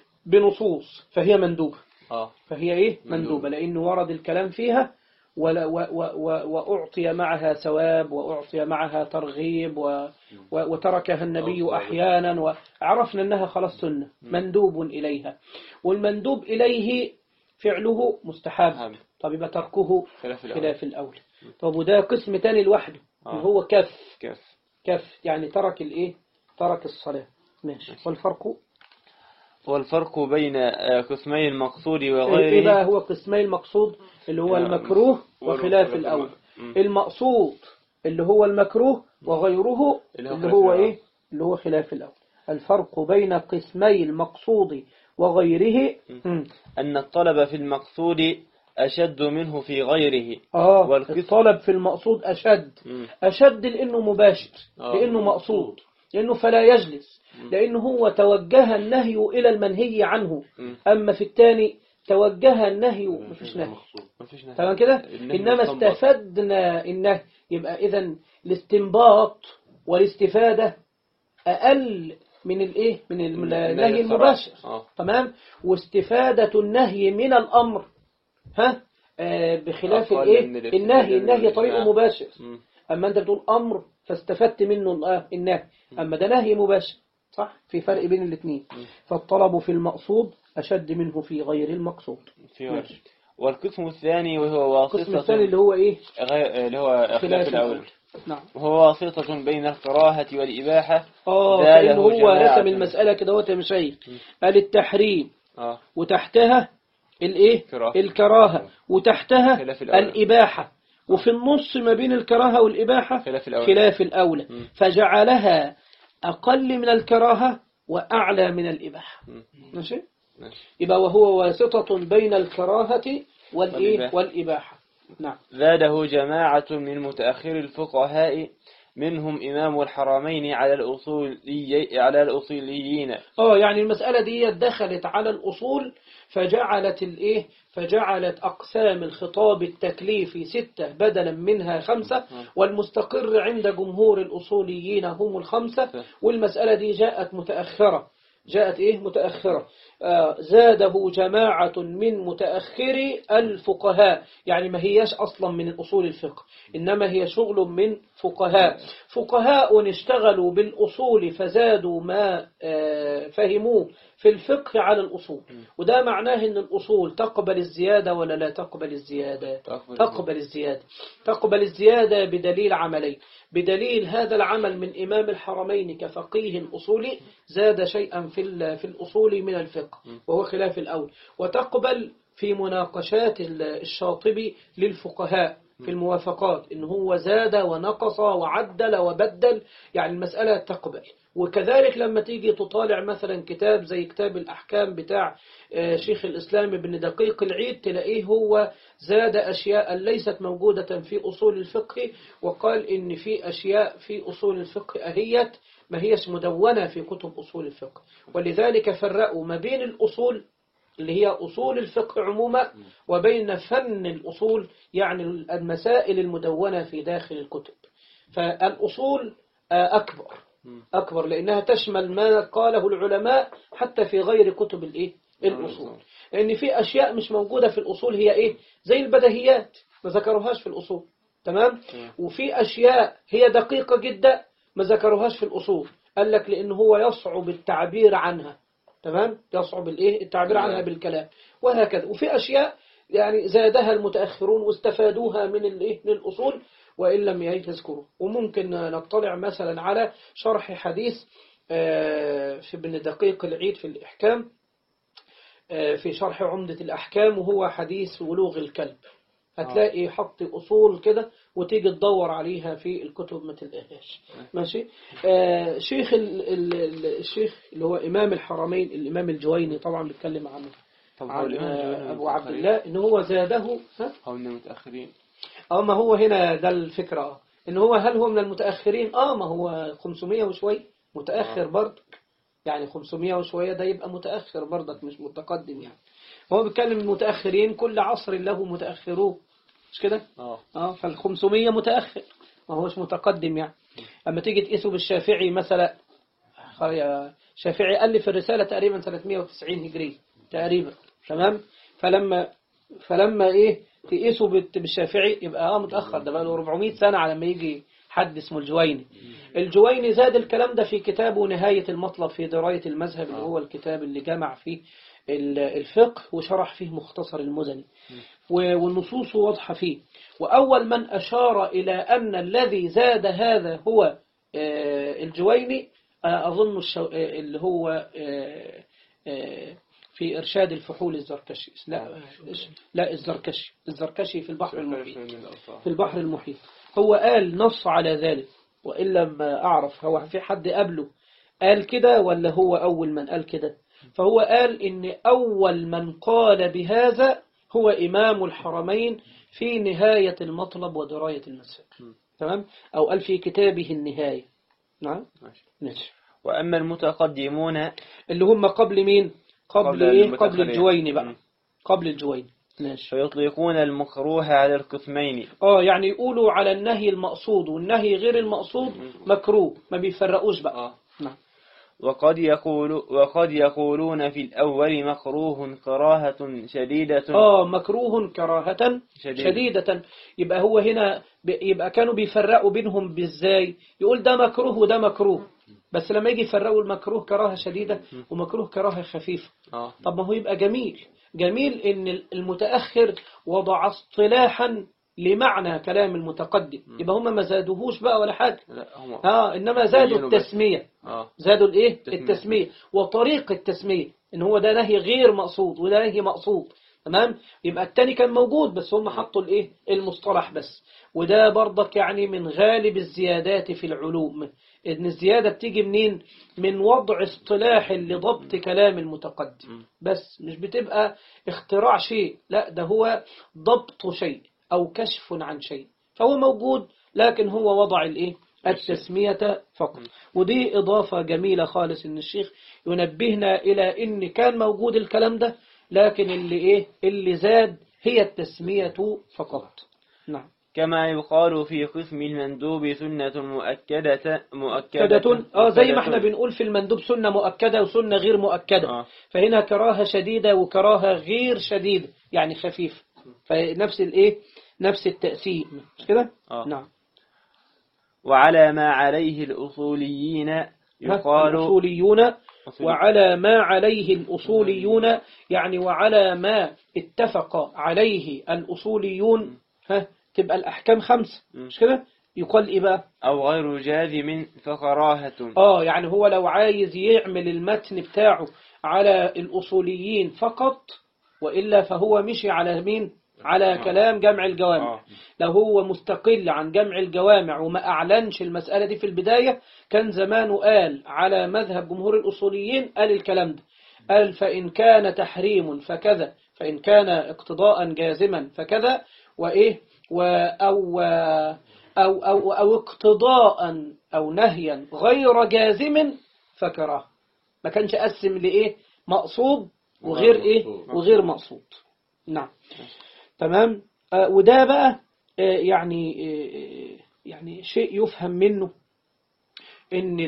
بنصوص فهي مندوبة. آه. فهي إيه مندوبة لأنه ورد الكلام فيها ولا و و و وأعطي معها ثواب وأعطي معها ترغيب و و وتركها النبي أحيانا وعرفنا أنها خلاص سنة مندوب إليها، والمندوب إليه فعله مستحب. طب يبقى تركه خلاف الأول. طب وده قسم تاني لوحده اللي هو كف كف كف يعني ترك الإيه ترك الصلاة. ماشي. والفرق والفرق بين قسمي المقصود إيه وغيره. بقى هو قسمي المقصود اللي هو المكروه وخلاف الأول. المقصود اللي هو المكروه وغيره اللي هو إيه اللي هو خلاف الأول. الفرق بين قسمي المقصود وغيره أن الطلب في المقصود أشد منه في غيره. آه والقسم... الطلب في المقصود أشد م. أشد لأنه مباشر آه. لأنه مقصود لأنه فلا يجلس لأنه هو توجه النهي إلى المنهي عنه م. أما في الثاني توجه النهي مفيش نهي تمام كده. إنما استفدنا النهي يبقى إذن الاستنباط والاستفادة أقل من الايه من النهي المباشر. آه. تمام. واستفادة النهي من الأمر ها آه بخلاف الايه النهي النهي طريقه مباشر. م. اما انت بتقول امر فاستفدت منه النهي اما ده نهي مباشر صح. في فرق بين الاثنين. فالطلب في المقصود اشد منه في غير المقصود. في والقسم الثاني وهو واسطة. القسم الثاني اللي هو ايه غير اللي هو خلاف الأول. نعم. وهو واسطة بين الكراهة والإباحة. اه فإنه هو رسم المسألة كده هو تمشي قال التحريم آه. وتحتها الايه الكراهة وتحتها الإباحة وفي النص ما بين الكراهة والإباحة خلاف الأولى, خلاف الأولى. فجعلها أقل من الكراهة وأعلى من الإباحة. ماشي. يبقى وهو واسطة بين الكراهة والإيه والإباحة. نعم. زاده جماعة من متأخر الفقهاء منهم إمام الحرمين على الأصولي على الأصوليين. اه يعني المسألة دي دخلت على الأصول فجعلت الإيه فجعلت أقسام الخطاب التكليفي ستة بدلا منها خمسة والمستقر عند جمهور الأصوليين هم الخمسة والمسألة دي جاءت متأخرة جاءت إيه متأخرة. آه زاده جماعة من متأخري الفقهاء يعني ما هياش أصلا من الأصول الفقه إنما هي شغل من فقهاء فقهاء اشتغلوا بالأصول فزادوا ما آه فهموه في الفقه على الأصول. وده معناه أن الأصول تقبل الزيادة ولا لا تقبل الزيادة تقبل, تقبل الزيادة تقبل الزيادة بدليل عملين. بدليل هذا العمل من إمام الحرمين كفقيه أصولي زاد شيئا في في الأصول من الفقه وهو خلاف الأول. وتقبل في مناقشات الشاطبي للفقهاء في الموافقات إن هو زاد ونقص وعدل وبدل يعني المسألة تقبل. وكذلك لما تيجي تطالع مثلا كتاب زي كتاب الأحكام بتاع شيخ الإسلام ابن دقيق العيد تلاقيه هو زاد أشياء ليست موجودة في أصول الفقه وقال إن في أشياء في أصول الفقه أهيت ما هيش مدونة في كتب أصول الفقه. ولذلك فرقوا ما بين الأصول اللي هي أصول الفقه عموما وبين فن الأصول يعني المسائل المدونة في داخل الكتب. فالأصول أكبر أكبر لأنها تشمل ما قاله العلماء حتى في غير كتب الإيه الأصول. لأن في أشياء مش موجودة في الأصول هي إيه زي البديهيات ما ذكروهاش في الأصول تمام. وفي أشياء هي دقيقة جدا ما ذكروهاش في الأصول قال لك لأنه هو يصعب التعبير عنها تمام يصعب الإيه التعبير عنها بالكلام وهكذا. وفي أشياء يعني زادها المتأخرون واستفادوها من الإيه من الأصول وإن لم يذكروا. وممكن نطلع مثلا على شرح حديث في ابن دقيق العيد في الإحكام في شرح عمدة الأحكام وهو حديث ولوغ الكلب هتلاقي حط أصول كده وتيجي تدور عليها في الكتب ما تلاقيهاش. ماشي. آه شيخ ال ال الشيخ اللي هو إمام الحرمين الإمام الجويني طبعا بيتكلم عنه عن أبو عبد الله إن هو زاده ها هو من المتأخرين. اه ما هو هنا ده الفكرة إن هو هل هو من المتأخرين اه ما هو خمسمية وشوي متأخر برضك يعني خمسمية وشوية ده يبقى متأخر برضك مش متقدم يعني. هو بيتكلم المتأخرين كل عصر له متأخروه مش كده؟ اه اه فالخمسمية متأخر ما هوش متقدم يعني. أما تيجي تقيسه بالشافعي مثلا، الشافعي ألف الرسالة تقريبا سنة مئة وتسعين هجري تقريبا، تمام. فلما فلما إيه تقيسه بالشافعي يبقى اه متأخر، ده بقى له أربعمائة سنة على ما يجي حد اسمه الجويني. الجويني زاد الكلام ده في كتابه نهاية المطلب في دراية المذهب، اللي هو الكتاب اللي جمع فيه الفقه وشرح فيه مختصر المزني، والنصوص واضحة فيه. وأول من أشار إلى أن الذي زاد هذا هو الجويني أظن الشو... اللي هو في إرشاد الفحول الزركشي، لا لا الزركشي الزركشي في البحر المحيط في البحر المحيط هو قال نص على ذلك. وإلا ما أعرف هو في حد قبله قال كده ولا هو أول من قال كده. فهو قال إن أول من قال بهذا هو إمام الحرمين في نهاية المطلب ودراية المذهب، تمام. أو قال في كتابه النهاية. نعم ماشي. وأما المتقدمون اللي هم قبل مين؟ قبل, قبل إيه؟ قبل الجويني بقى. قبل الجويني ماشي. فيطلقون المكروه على القسمين. اه يعني يقولوا على النهي المقصود والنهي غير المقصود مكروه، ما بيفرقوش بقى. آه. نعم. وقد يقول وقد يقولون في الأول مكروه كراهة شديدة. آه مكروه كراهة شديدة. شديدة. يبقى هو هنا يبقى كانوا بيفرقوا بينهم بإزاي؟ يقول ده مكروه وده مكروه، بس لما يجي يفرقوا المكروه كراهة شديدة ومكروه كراهة خفيفة. آه. طب ما هو يبقى جميل جميل إن المتأخر وضع اصطلاحا لمعنى كلام المتقدم، يبقى هم ما زادوهوش بقى ولا حاجة. ها إنما زادوا التسمية. آه. زادوا الإيه؟ التسمية وطريق التسمية، إن هو ده نهي غير مقصود وده نهي مقصود، تمام. يبقى التاني كان موجود بس هم حطوا الإيه؟ المصطلح بس. وده برضك يعني من غالب الزيادات في العلوم، إن الزيادة بتيجي منين؟ من وضع اصطلاح لضبط كلام المتقدم، بس مش بتبقى اختراع شيء، لا ده هو ضبط شيء أو كشف عن شيء. فهو موجود لكن هو وضع الإيه؟ التسمية فقط. ودي إضافة جميلة خالص إن الشيخ ينبهنا إلى إن كان موجود الكلام ده، لكن اللي إيه؟ اللي زاد هي التسمية فقط. نعم. كما يقال في قسم المندوب سنة مؤكدة مؤكدة آه زي ما احنا بنقول في المندوب سنة مؤكدة وسنة غير مؤكدة. آه. فهنا كراهة شديدة وكراهة غير شديدة يعني خفيف، فنفس الايه نفس التأثير مش كده. آه. نعم. وعلى ما عليه الأصوليين يقال الأصوليون وعلى ما عليه الأصوليون يعني وعلى ما اتفق عليه الأصوليون ها تبقى الأحكام خمسة مش كده. يقال إيه بقى؟ أو غير جازم فكراهة. آه يعني هو لو عايز يعمل المتن بتاعه على الأصوليين فقط وإلا فهو مشي على مين؟ على كلام جمع الجوامع. لو هو مستقل عن جمع الجوامع وما أعلنش المسألة دي في البداية كان زمانه قال على مذهب جمهور الأصوليين قال الكلام ده، قال فإن كان تحريم فكذا، فإن كان اقتضاء جازما فكذا، وإيه أو, أو, أو, أو اقتضاء أو نهيا غير جازم فكره. ما كانش أقسم لإيه مقصود وغير إيه وغير مقصود. نعم تمام. آه وده بقى آه يعني آه يعني شيء يفهم منه إن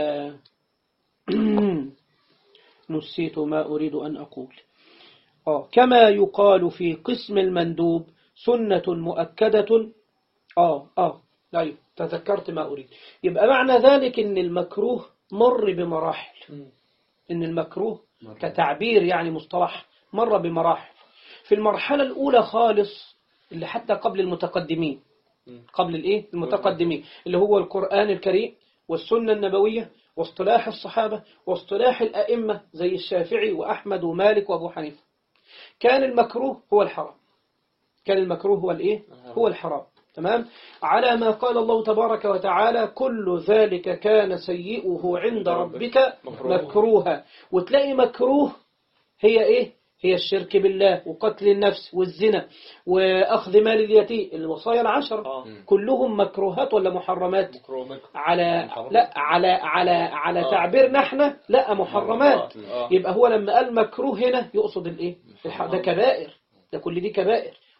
نسيت ما أريد أن أقول. آه كما يقال في قسم المندوب سنة مؤكدة. آه آه لا تذكرت ما أريد. يبقى معنى ذلك إن المكروه مر بمراحل، إن المكروه كتعبير يعني مصطلح مر بمراحل. في المرحلة الأولى خالص اللي حتى قبل المتقدمين، قبل الإيه المتقدمين اللي هو القرآن الكريم والسنة النبوية واصطلاح الصحابة واصطلاح الأئمة زي الشافعي وأحمد ومالك وأبو حنيفة، كان المكروه هو الحرام. كان المكروه هو الإيه هو الحرام، تمام. على ما قال الله تبارك وتعالى كل ذلك كان سيئه عند ربك مكروها. وتلاقي مكروه هي إيه هي الشرك بالله وقتل النفس والزنا وأخذ مال اليتيم، الوصايا العشر كلهم مكروهات ولا محرمات؟ على لا على على على تعبيرنا احنا لا محرمات. يبقى هو لما قال مكروه هنا يقصد الايه ده كبائر، ده كل دي كبائر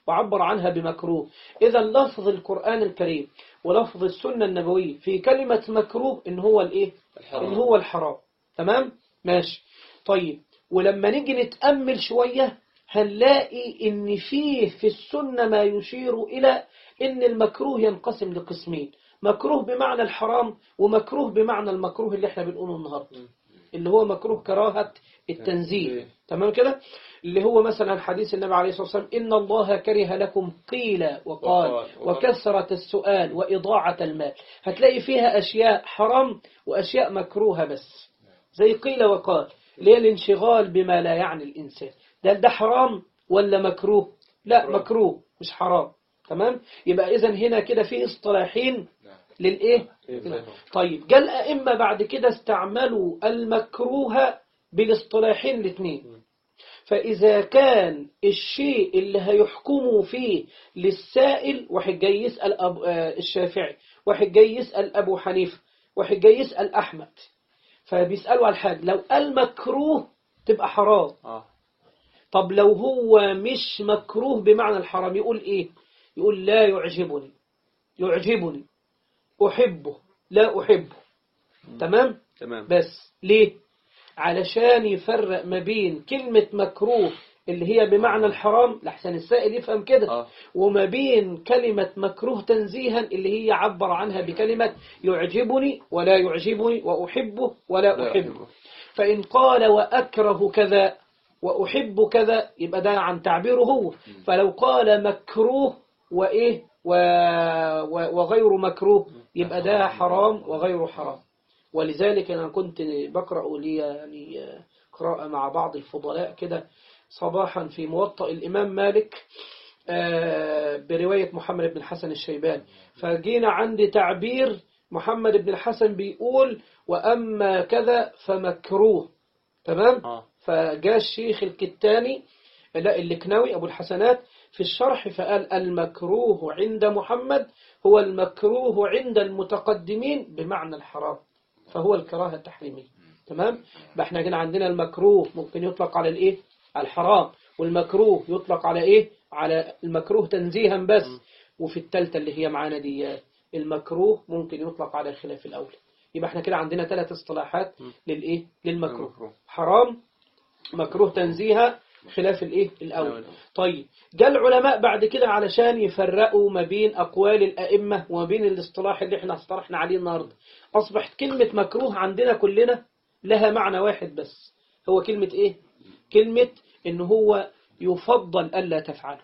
وعبر عنها بمكروه. إذا لفظ القرآن الكريم ولفظ السنة النبوية في كلمة مكروه إن هو الإيه؟ إن هو الحرام. تمام؟ ماشي. طيب ولما نيجي نتأمل شوية هنلاقي إن فيه في السنة ما يشير إلى إن المكروه ينقسم لقسمين، مكروه بمعنى الحرام ومكروه بمعنى المكروه اللي احنا بنقوله النهاردة اللي هو مكروه كراهة التنزيه. تمام كده؟ اللي هو مثلا حديث النبي عليه الصلاة والسلام إن الله كره لكم قيل وقال وكثرة السؤال وإضاعة المال. هتلاقي فيها أشياء حرام وأشياء مكروهة بس، زي قيل وقال اللي هي الانشغال بما لا يعني الإنسان. ده ده حرام ولا مكروه؟ لا مكروه مش حرام. تمام؟ يبقى إذن هنا كده في اصطلاحين للإيه؟ طيب جاء الأئمة بعد كده استعملوا المكروه بالاصطلاحين الاثنين. فإذا كان الشيء اللي هيحكموا فيه للسائل، واحد جاي يسأل أبو الشافعي، واحد جاي يسأل أبو حنيفة، واحد جاي يسأل أحمد، فبيسألوا على الحاجة لو المكروه تبقى حرام. طب لو هو مش مكروه بمعنى الحرام يقول إيه؟ يقول لا يعجبني، يعجبني، أحبه، لا أحبه. تمام؟ تمام. بس ليه؟ علشان يفرق ما بين كلمة مكروه اللي هي بمعنى الحرام لحسن السائل يفهم كده آه. وما بين كلمة مكروه تنزيها اللي هي عبر عنها بكلمة يعجبني ولا يعجبني وأحبه ولا أحبه. فإن قال وأكره كذا وأحب كذا يبقى ده عن تعبيره هو. فلو قال مكروه وإيه وغير مكروه يبقى ده حرام وغير حرام. ولذلك أنا كنت بقرأ لي يعني قراءة مع بعض الفضلاء كده صباحا في موطأ الإمام مالك برواية محمد بن الحسن الشيباني، فجينا عند تعبير محمد بن الحسن بيقول وأما كذا فمكروه. تمام؟ فجاء الشيخ الكتاني لا اللكناوي أبو الحسنات في الشرح فقال المكروه عند محمد هو المكروه عند المتقدمين بمعنى الحرام، فهو الكراهة التحريمية. تمام؟ احنا هنا عندنا المكروه ممكن يطلق على الايه؟ على الحرام، والمكروه يطلق على ايه؟ على المكروه تنزيها بس. وفي الثالثة اللي هي معانا دي المكروه ممكن يطلق على خلاف الأولى. يبقى احنا كده عندنا ثلاث اصطلاحات للايه؟ للمكروه، حرام، مكروه تنزيها، خلاف الايه؟ الأول. طيب جاء العلماء بعد كده علشان يفرقوا ما بين أقوال الأئمة وما بين الاصطلاح اللي احنا اصطلحنا عليه النهارده. أصبحت كلمة مكروه عندنا كلنا لها معنى واحد بس، هو كلمة إيه؟ كلمة إن هو يفضل ألا تفعله،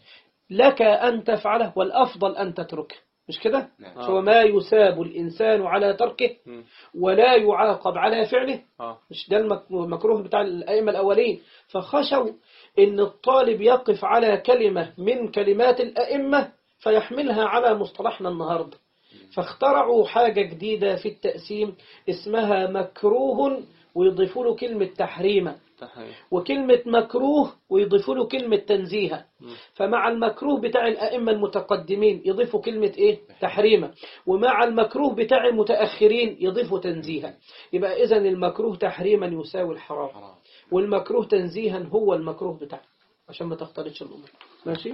لك أن تفعله والأفضل أن تتركه، مش كده؟ هو ما يساب الإنسان على تركه ولا يعاقب على فعله. مش ده المكروه بتاع الأئمة الأولين. فخشوا إن الطالب يقف على كلمة من كلمات الأئمة فيحملها على مصطلحنا النهاردة، فاخترعوا حاجة جديدة في التقسيم اسمها مكروه ويضيفوا له كلمة تحريما، وكلمة مكروه ويضيفوا له كلمة تنزيها. فمع المكروه بتاع الأئمة المتقدمين يضيفوا كلمة إيه؟ تحريما، ومع المكروه بتاع المتأخرين يضيفوا تنزيها. يبقى إذن المكروه تحريما يساوي الحرام، والمكروه تنزيها هو المكروه بتاعه، عشان ما تختلطش الأمور. ماشي؟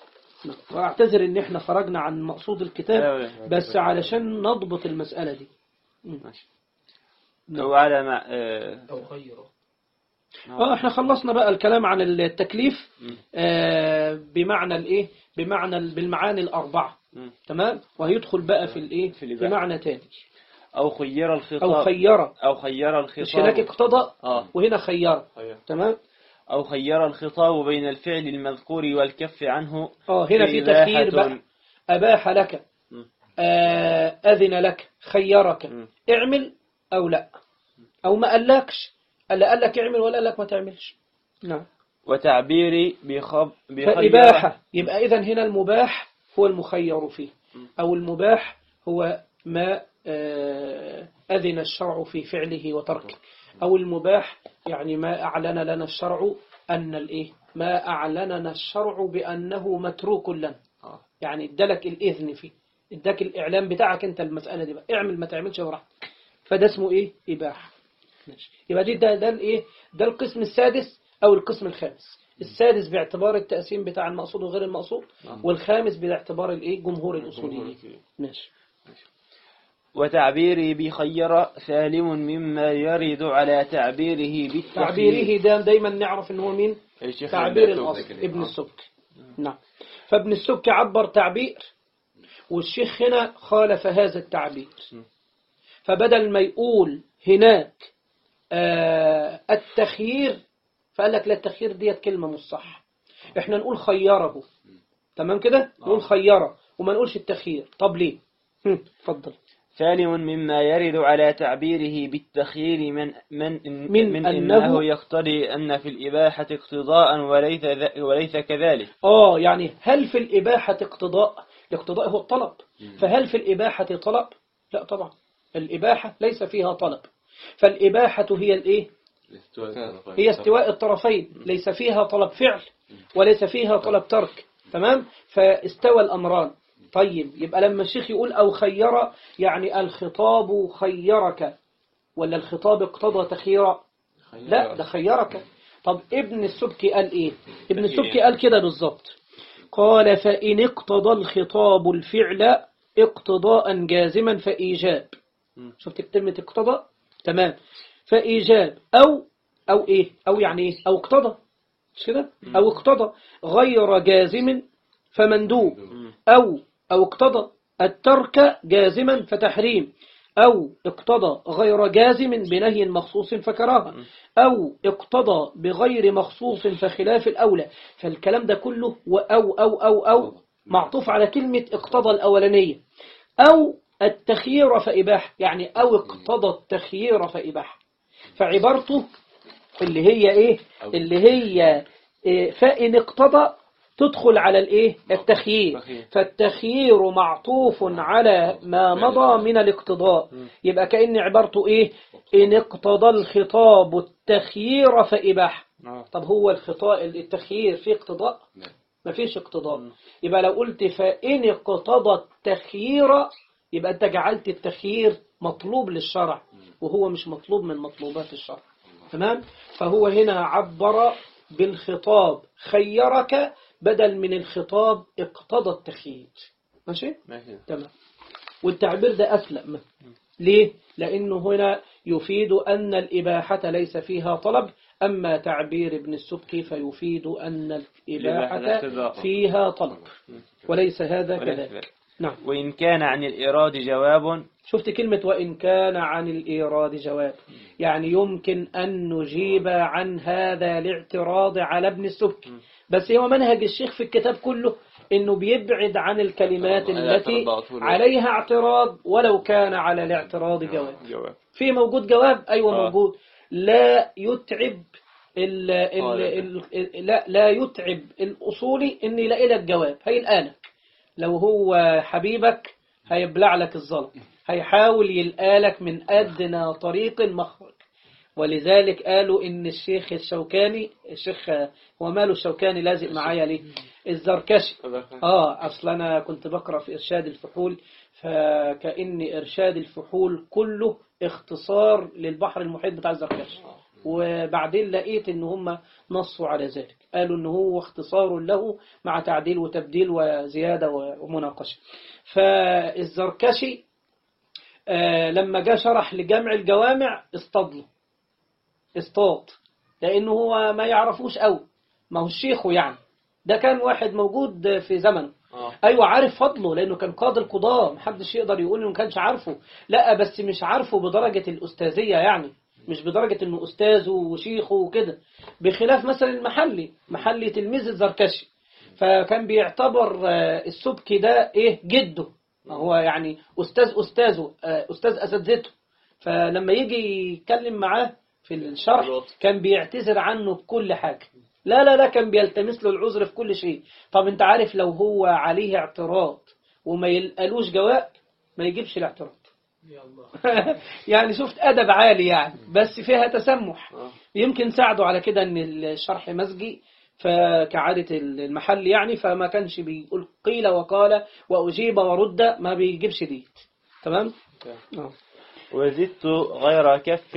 واعتذر ان احنا خرجنا عن مقصود الكتاب بس علشان نضبط المسألة دي. ماشي. لو على ما اه غيره اه احنا خلصنا بقى الكلام عن التكليف آه بمعنى الايه؟ بمعنى بالمعاني الأربعة. تمام؟ وهيدخل بقى في الايه؟ في, في معنى تاني. أو خير الخطاب أو خير أو خير الخطاب. مش هناك اقتضى آه. وهنا خير. تمام؟ أو خير الخطاب بين الفعل المذكور والكف عنه. اه هنا في تخيير بقى. أباح لك، آه أذن لك، خيرك، م. اعمل أو لا، أو ما قالكش، ألا قال لك اعمل ولا قال لك ما تعملش. نعم. وتعبيري بخب فإباحة، يبقى إذن هنا المباح هو المخير فيه، أو المباح هو ما آه أذن الشرع في فعله وتركه، أو المباح يعني ما أعلن لنا الشرع أن الإيه؟ ما أعلننا الشرع بأنه متروك لنا، يعني ادالك الإذن فيه، اداك الإعلام بتاعك أنت المسألة دي بقى، اعمل ما تعملش براحتك، فده اسمه إيه؟ إباحة. يبقى دي ده ده الإيه؟ ده القسم السادس أو القسم الخامس. السادس باعتبار التقسيم بتاع المقصود وغير المقصود، والخامس باعتبار الايه جمهور الأصوليين. ماشي. وتعبيري بخير سالم مما يرد على تعبيره بالتخيير. تعبيره ده دايما نعرف ان هو مين؟ الشيخ تعبير ابن الأصل السبكي. ابن السبكي. نعم. فابن السبكي عبر تعبير، والشيخ هنا خالف هذا التعبير، فبدل ما يقول هناك آه التخيير فقال لك لا، التخيير ديت كلمة مش صح، احنا نقول خيره. تمام كده، نقول خيره وما نقولش التخيير. طب ليه؟ اتفضل. سالم مما يرد على تعبيره بالتخيير من من, من, من أنه, إنه يقتضي أن في الإباحة اقتضاء وليس ذ- وليس كذلك. آه يعني هل في الإباحة اقتضاء؟ الاقتضاء هو الطلب، فهل في الإباحة طلب؟ لا طبعا، الإباحة ليس فيها طلب، فالإباحة هي الإيه؟ هي استواء الطرفين، ليس فيها طلب فعل وليس فيها طلب ترك. تمام، فاستوى الأمران. طيب يبقى لما الشيخ يقول أو خير، يعني الخطاب خيرك ولا الخطاب اقتضى تخييرا؟ لا، ده خيرك. طب ابن السبكي قال إيه؟ ابن السبكي قال كده بالظبط، قال فإن اقتضى الخطاب الفعل اقتضاء جازما فإيجاب. شفت كلمة اقتضى؟ تمام، فإيجاب أو أو إيه؟ أو يعني إيه؟ أو اقتضى، مش كده؟ أو اقتضى غير جازم فمندوب، أو أو اقتضى الترك جازما فتحريم، أو اقتضى غير جازم بنهي مخصوص فكراهة، أو اقتضى بغير مخصوص فخلاف الأولى. فالكلام ده كله وأو أو أو أو معطوف على كلمة اقتضى الأولانية، أو التخيير فإباحة، يعني أو اقتضى التخيير فإباحة. فعبارته اللي هي إيه؟ اللي هي إيه؟ فإن اقتضى تدخل على الإيه؟ التخيير، فالتخيير معطوف على ما مضى من الاقتضاء، يبقى كأن عبارته إيه؟ إن اقتضى الخطاب التخيير فإباحة. طب هو الخطاب التخيير فيه اقتضاء؟ ما فيش اقتضاء. يبقى لو قلت فإن اقتضى التخيير يبقى أنت جعلت التخيير مطلوب للشرع، وهو مش مطلوب من مطلوبات الشرع. تمام؟ فهو هنا عبر بالخطاب خيرك بدل من الخطاب اقتضى التخيير. ماشي؟ ماشي. تمام. والتعبير ده أسلم. ليه؟ لأنه هنا يفيد أن الإباحة ليس فيها طلب، أما تعبير ابن السبكي فيفيد أن الإباحة فيها طلب، وليس هذا كذلك. نعم. وإن كان عن الإيراد جواب. شفت كلمة وإن كان عن الإيراد جواب، يعني يمكن أن نجيب عن هذا الاعتراض على ابن السبكي، بس هو منهج الشيخ في الكتاب كله إنه بيبعد عن الكلمات التي عليها اعتراض ولو كان على الاعتراض جواب. في موجود جواب، أيوة موجود، لا يتعب ال ال ال لا لا يتعب الأصولي إن يلاقي لك جواب، هيلقالك. لو هو حبيبك هيبلع لك الظلم، هيحاول يلقالك من أدنى طريق مخرج. ولذلك قالوا إن الشيخ الشوكاني، الشيخ هو ماله الشوكاني لازق معايا ليه؟ الزركشي. آه أصلا أنا كنت بقرأ في إرشاد الفحول، فكأن إرشاد الفحول كله اختصار للبحر المحيط بتاع الزركشي، وبعدين لقيت إن هم نصوا على ذلك، قالوا إن هو اختصار له مع تعديل وتبديل وزيادة ومناقشة. فالزركشي آه لما جاء شرح لجمع الجوامع اصطدله، اصطاد، لأنه هو ما يعرفوش أوي، ما هو الشيخ يعني، ده كان واحد موجود في زمنه. آه. أيوة عارف فضله لأنه كان قاضي القضاء، محدش يقدر يقول إنه ما كانش عارفه، لا بس مش عارفه بدرجة الأستاذية، يعني مش بدرجة إنه أستاذه وشيخه وكده، بخلاف مثلا المحلي، محلي تلميذ الزركشي، فكان بيعتبر السبكي ده إيه جده، هو يعني أستاذ أستاذه أستاذ أساتذته، فلما يجي يتكلم معاه في الشرح كان بيعتذر عنه بكل حاجة، لا لا لا كان بيلتمس له العذر في كل شيء. طب انت عارف لو هو عليه اعتراض وما يلقالوش جواب ما يجيبش الاعتراض. يعني شفت أدب عالي يعني، بس فيها تسمح، يمكن ساعده على كده ان الشرح مزجي فكعادة المحل يعني، فما كانش بيقول قيل وقال وأجيب ورد، ما بيجيبش دي. تمام. وزدت غير كف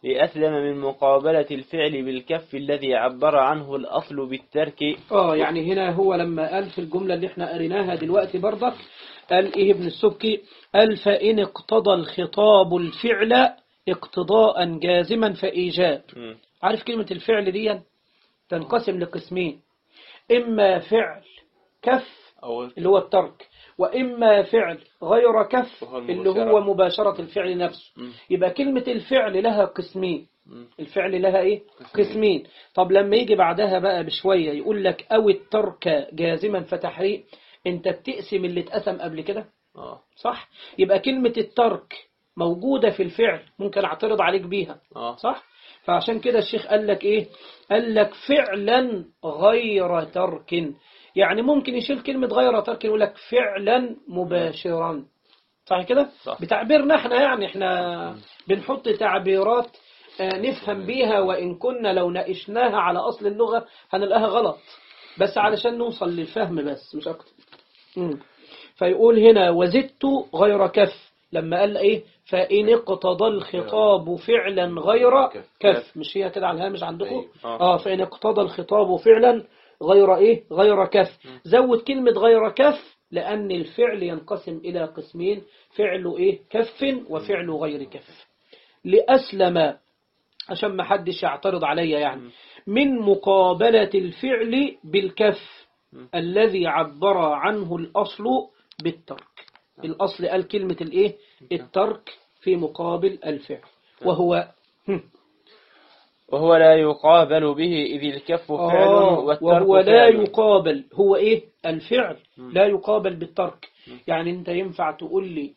لأسلم من مقابلة الفعل بالكف الذي عبر عنه الأصل بالترك. اه يعني هنا هو لما قال في الجملة اللي احنا قريناها دلوقتي برضك قال ايه ابن السبكي؟ قال فإن اقتضى الخطاب الفعل اقتضاء جازما فإيجاب. م. عارف كلمة الفعل دي تنقسم لقسمين، إما فعل كف اللي هو الترك، وإما فعل غير كف اللي هو مباشرة الفعل نفسه. م. يبقى كلمة الفعل لها قسمين، الفعل لها ايه؟ قسمين. طب لما يجي بعدها بقى بشوية يقول لك أو الترك جازما فتحريم، انت بتقسم اللي اتقسم قبل كده. آه. صح؟ يبقى كلمة الترك موجودة في الفعل، ممكن اعترض عليك بيها. آه. صح؟ فعشان كده الشيخ قال لك ايه؟ قال لك فعلا غير ترك، يعني ممكن يشيل كلمة غير ترك يقول لك فعلا مباشرا. صح كده؟ صح. بتعبيرنا احنا، يعني احنا بنحط تعبيرات نفهم بيها، وإن كنا لو ناقشناها على أصل اللغة هنلاقيها غلط، بس علشان نوصل للفهم بس مش أكتر. مم. فيقول هنا وزدت غير كف، لما قال إيه؟ فإن اقتضى الخطاب فعلا غير كف، مش هي كده على الهامش عندكم؟ آه فإن اقتضى الخطاب فعلا غير إيه؟ غير كف. زود كلمة غير كف لأن الفعل ينقسم إلى قسمين، فعل إيه؟ كف وفعل غير كف. لأسلم عشان ما حدش يعترض عليا يعني، من مقابلة الفعل بالكف الذي عبر عنه الأصل بالترك. الأصل قال كلمة الإيه؟ الترك في مقابل الفعل، وهو وهو لا يقابل به إذ الكف فعل آه والترك وهو لا فعل. يقابل، هو إيه؟ الفعل لا يقابل بالترك. يعني أنت ينفع تقول لي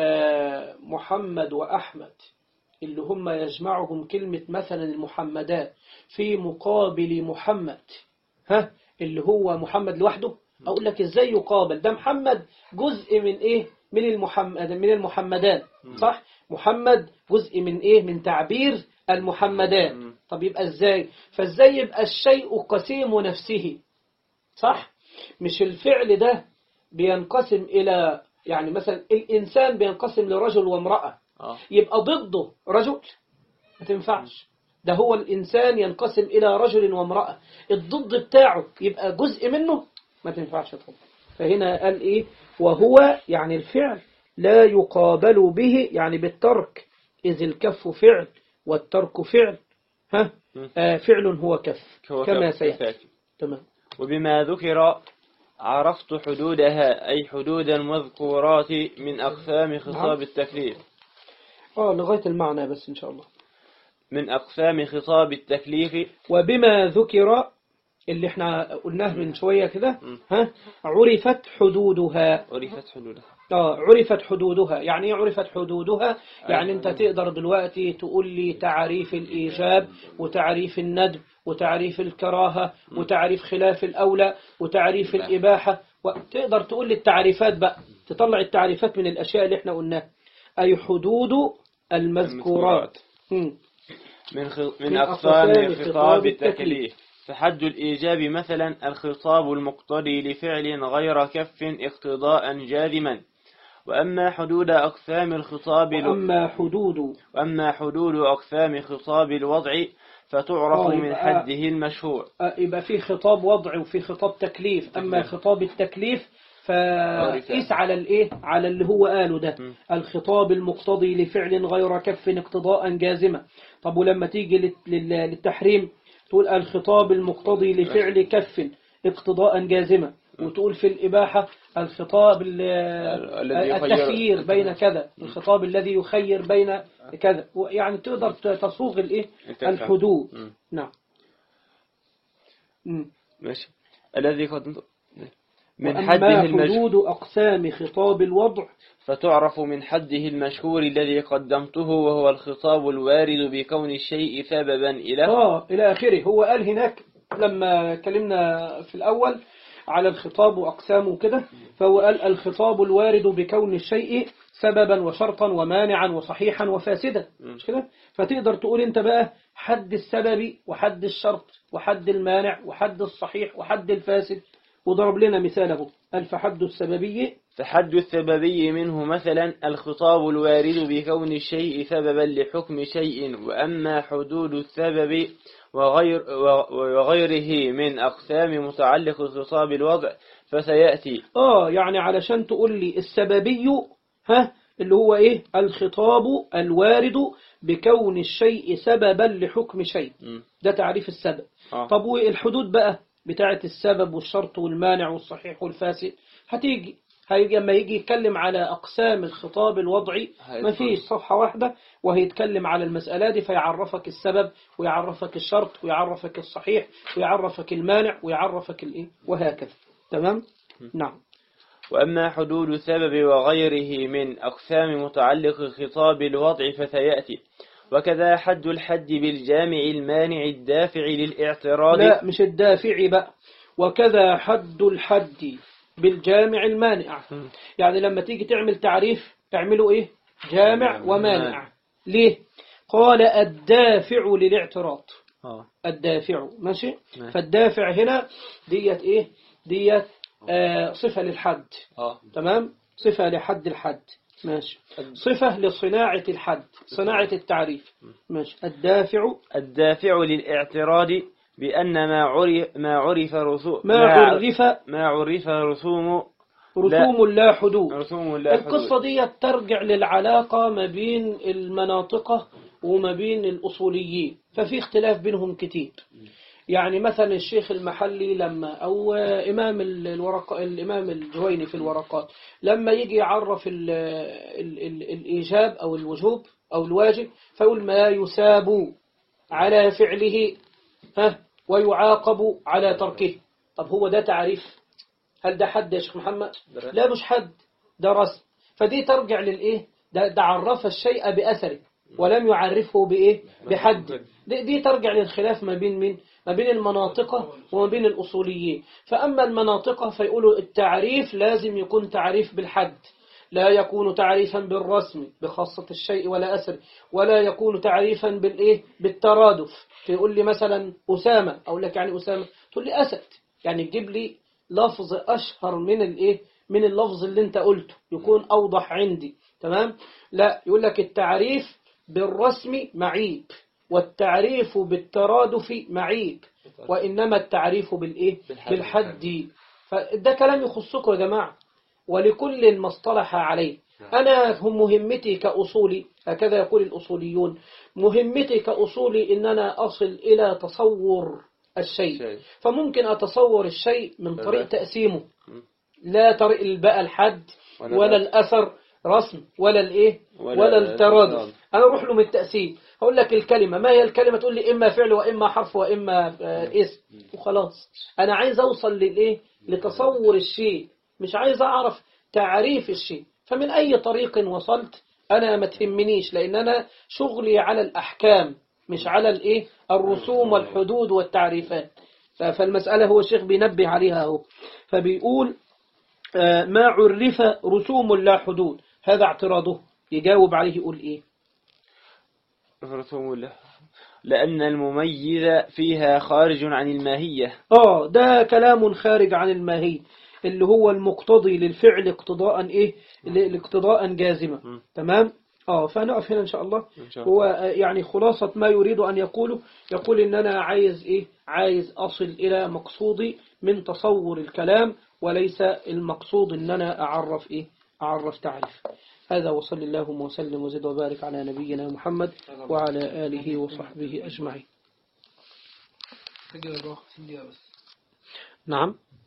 آه محمد وأحمد اللي هم يجمعهم كلمة مثلا المحمدات في مقابل محمد، ها اللي هو محمد لوحده، أقول لك إزاي يقابل؟ ده محمد جزء من إيه؟ من المحمد من المحمدان، صح؟ محمد جزء من إيه؟ من تعبير المحمدان. طب يبقى إزاي؟ فإزاي يبقى الشيء قسيم نفسه؟ صح؟ مش الفعل ده بينقسم إلى، يعني مثلا الإنسان بينقسم لرجل وامرأة، يبقى ضده رجل؟ ما تنفعش. ده هو الإنسان ينقسم إلى رجل وامرأة، الضد بتاعه يبقى جزء منه؟ ما تنفعش طبعا. فهنا قال إيه؟ وهو يعني الفعل لا يقابل به يعني بالترك، إذ الكف فعل والترك فعل، ها آه فعل هو كف هو كما كف سيأتي. تمام. وبما ذكر عرفت حدودها، أي حدود المذكورات من أقسام خطاب التكليف. آه لغاية المعنى بس إن شاء الله. من أقسام خطاب التكليف. وبما ذكر اللي احنا قلناه من شوية كده، ها عرفت حدودها. عرفت حدودها. آه عرفت حدودها. يعني ايه عرفت حدودها؟ يعني انت تقدر دلوقتي تقول لي تعريف الإيجاب وتعريف الندب وتعريف الكراهة وتعريف خلاف الأولى وتعريف الإباحة، وتقدر تقول لي التعريفات بقى، تطلع التعريفات من الأشياء اللي احنا قلناها. أي حدود المذكورات من, خ... من أقسام خطاب التكليف. فحد الإيجاب مثلا الخطاب المقتضي لفعل غير كف اقتضاء جازما. وأما حدود أقسام الخطاب وأما حدود وأما حدود أقسام خطاب الوضع فتعرف من حده المشهور. يبقى في خطاب وضع وفي خطاب تكليف. أما خطاب التكليف فقيس على الايه؟ على اللي هو قاله ده، الخطاب المقتضي لفعل غير كف اقتضاء جازما. طب ولما تيجي للتحريم تقول الخطاب المقتضي لفعل كف اقتضاء جازما، وتقول في الإباحة الخطاب التخيير بين كذا، الخطاب الذي يخير بين كذا، يعني تقدر تصوغ الايه؟ الحدود. نعم ماشي. الذي قد من حده حدود أقسام خطاب الوضع فتعرف من حده المشهور الذي قدمته، وهو الخطاب الوارد بكون الشيء سببا إلى آه إلى آخره. هو قال هناك لما كلمنا في الأول على الخطاب وأقسامه كده، فهو قال الخطاب الوارد بكون الشيء سببا وشرطا ومانعا وصحيحا وفاسدا، مش كده؟ فتقدر تقول انت بقى حد السبب وحد الشرط وحد المانع وحد الصحيح وحد الفاسد، وضرب لنا مثاله الفحد السببي. فحد السببي منه مثلا الخطاب الوارد بكون الشيء سببا لحكم شيء، وأما حدود السبب وغير وغيره من أقسام متعلق الخطاب الوضع فسيأتي. آه يعني علشان تقول لي السببي ها اللي هو إيه؟ الخطاب الوارد بكون الشيء سببا لحكم شيء. ده تعريف السبب. آه. طب والحدود بقى بتاعة السبب والشرط والمانع والصحيح والفاسد هتيجي هيجي لما يجي يتكلم على أقسام الخطاب الوضعي ما فيش صفحة واحدة وهيتكلم على المسألة دي، فيعرفك السبب ويعرفك الشرط ويعرفك الصحيح ويعرفك المانع ويعرفك الإيه وهكذا. تمام؟ نعم. وأما حدود السبب وغيره من أقسام متعلق الخطاب الوضع فسيأتي. وكذا حد الحد بالجامع المانع الدافع للاعتراض. لا مش الدافع بقى، وكذا حد الحد بالجامع المانع. يعني لما تيجي تعمل تعريف تعمله إيه؟ جامع ومانع. ليه؟ قال الدافع للاعتراض. آه. الدافع ماشي. ماشي. فالدافع هنا ديت إيه؟ ديت آه صفة للحد. آه. تمام؟ صفة لحد الحد. ماشي. صفة لصناعة الحد، صناعة التعريف. ماشي. الدافع الدافع للاعتراض بأن ما عرف ما عرف رسوم ما عرف ما عرف رسوم رسوم لا حدود. رسوم لا حدود. القصة دي ترجع للعلاقة ما بين المناطق وما بين الأصوليين، ففي اختلاف بينهم كتير. يعني مثلا الشيخ المحلي لما أو إمام الورق الإمام الجويني في الورقات لما يجي يعرف ال ال ال الإيجاب أو الوجوب أو الواجب فيقول ما يساب على فعله ها ويعاقب على تركه. طب هو ده تعريف؟ هل ده حد يا شيخ محمد؟ لا مش حد، ده رسم. فدي ترجع للإيه؟ ده, ده عرف الشيء بأثره ولم يعرفه بإيه؟ بحد. دي, دي ترجع للخلاف ما بين من ما بين المناطق وما بين الأصوليين. فأما المناطق فيقولوا التعريف لازم يكون تعريف بالحد، لا يكون تعريفا بالرسم بخاصة الشيء ولا أثر، ولا يكون تعريفا بالإيه؟ بالترادف. فيقول لي مثلا أسامة، أقول لك يعني أسامة، تقول لي أسد، يعني تجيب لي لفظ أشهر من الإيه؟ من اللفظ اللي أنت قلته يكون أوضح عندي. تمام؟ لا، يقول لك التعريف بالرسم معيب والتعريف بالترادف معيب، وإنما التعريف بالإيه؟ بالحد. فده كلام يخصكم يا جماعة، ولكل ما اصطلح عليه. أنا هم مهمتي كأصولي، هكذا يقول الأصوليون، مهمتي كأصولي إن أنا أصل إلى تصور الشيء. فممكن أتصور الشيء من طريق تقسيمه، لا طريق بقى الحد ولا الأثر رسم ولا الإيه ولا الترادف. أنا أروح له من التقسيم، هقول لك الكلمة ما هي الكلمة، تقول لي إما فعل وإما حرف وإما اسم وخلاص. أنا عايز أوصل للإيه؟ لتصور الشيء، مش عايز أعرف تعريف الشيء. فمن أي طريق وصلت أنا ما تهمنيش، لأن أنا شغلي على الأحكام مش على الإيه؟ الرسوم والحدود والتعريفات. فالمسألة هو الشيخ بينبه عليها هو، فبيقول ما عرف رسوم لا حدود، هذا اعتراضه. يجاوب عليه يقول إيه؟ رسوم لا، لأن المميز فيها خارج عن الماهية. آه ده كلام خارج عن الماهية اللي هو المقتضي للفعل اقتضاء إيه؟ الاقتضاء جازمة. تمام؟ آه فنقف هنا إن شاء الله. إن شاء الله. هو يعني خلاصة ما يريد أن يقوله، يقول إن أنا عايز إيه؟ عايز أصل إلى مقصودي من تصور الكلام، وليس المقصود إن أنا أعرف إيه؟ أعرف تعريف. هذا وصل اللهم وسلم وزد وبارك على نبينا محمد وعلى آله وصحبه أجمعين. نعم.